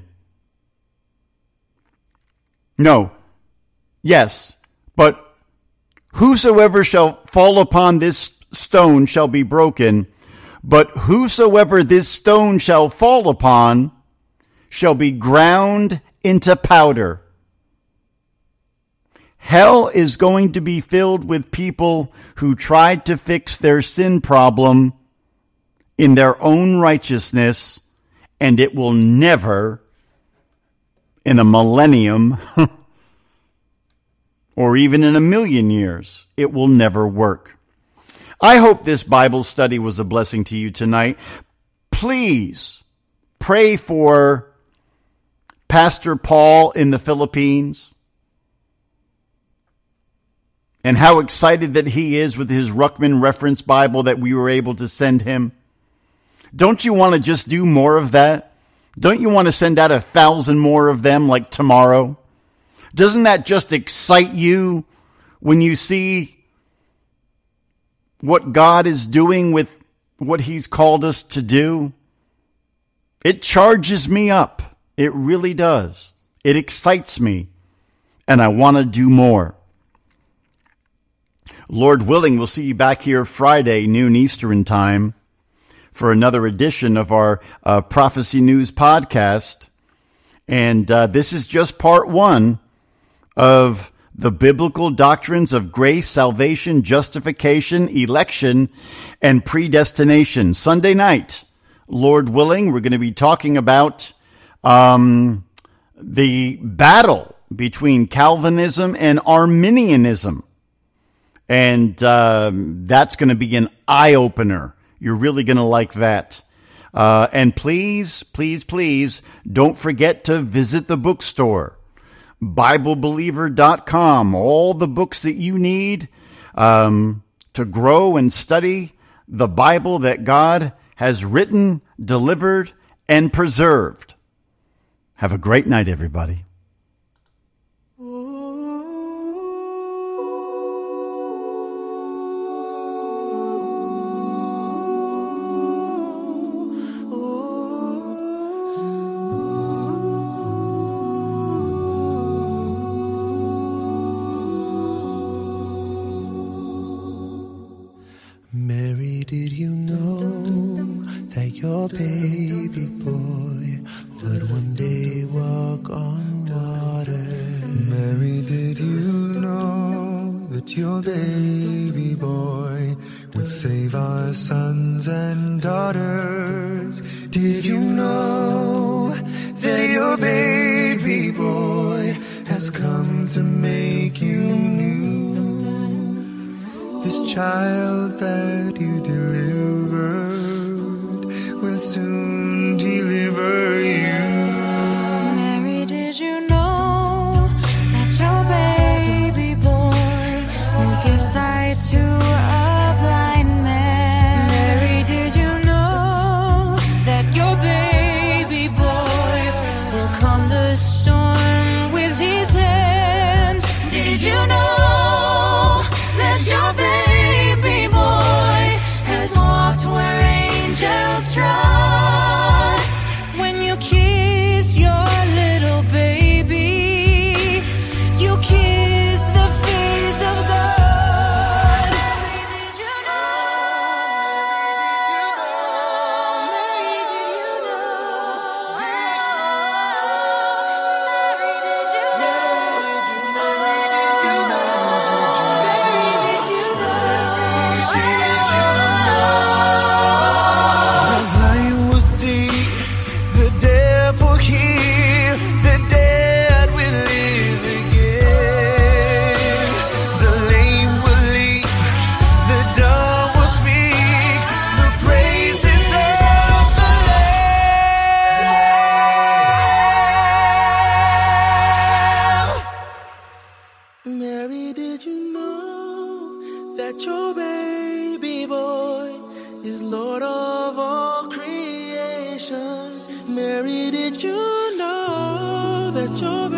No. Yes. But whosoever shall fall upon this stone shall be broken. But whosoever this stone shall fall upon shall be ground into powder. Hell is going to be filled with people who tried to fix their sin problem in their own righteousness, and it will never, in a millennium, or even in 1,000,000 years, it will never work. I hope this Bible study was a blessing to you tonight. Please pray for Pastor Paul in the Philippines and how excited that he is with his Ruckman Reference Bible that we were able to send him. Don't you want to just do more of that? Don't you want to send out 1,000 more of them like tomorrow? Doesn't that just excite you when you see what God is doing with what he's called us to do? It charges me up. It really does. It excites me, and I want to do more. Lord willing, we'll see you back here Friday, noon Eastern time, for another edition of our Prophecy News podcast. And this is just part one of the biblical doctrines of grace, salvation, justification, election, and predestination. Sunday night, Lord willing, we're going to be talking about the battle between Calvinism and Arminianism. And that's going to be an eye-opener. You're really going to like that. And please, please, please don't forget to visit the bookstore. BibleBeliever.com. All the books that you need to grow and study the Bible that God has written, delivered, and preserved. Have a great night, everybody. Mary, did you know that your baby boy would one day walk on water? Mary, did you know that your baby boy would save our sons and daughters? Did you know that your baby boy has come to make you new? This child that you delivered will soon deliver you. Mary, did you know that your baby boy will give sight to a blind man? Mary, did you know that your baby boy will calm the storm with his hand? Did you know that your baby boy has walked where angels trod? When you kiss your little baby, you kiss the face of God. Mary, did you know? Mary, did you know? Mary, did you know? The blind will see, the deaf will hear, the dead will live again. The lame will leap, the dumb will speak, the praises of the Lamb. Mary, did you know that your baby boy is Lord of all creation? Mary, did you know that your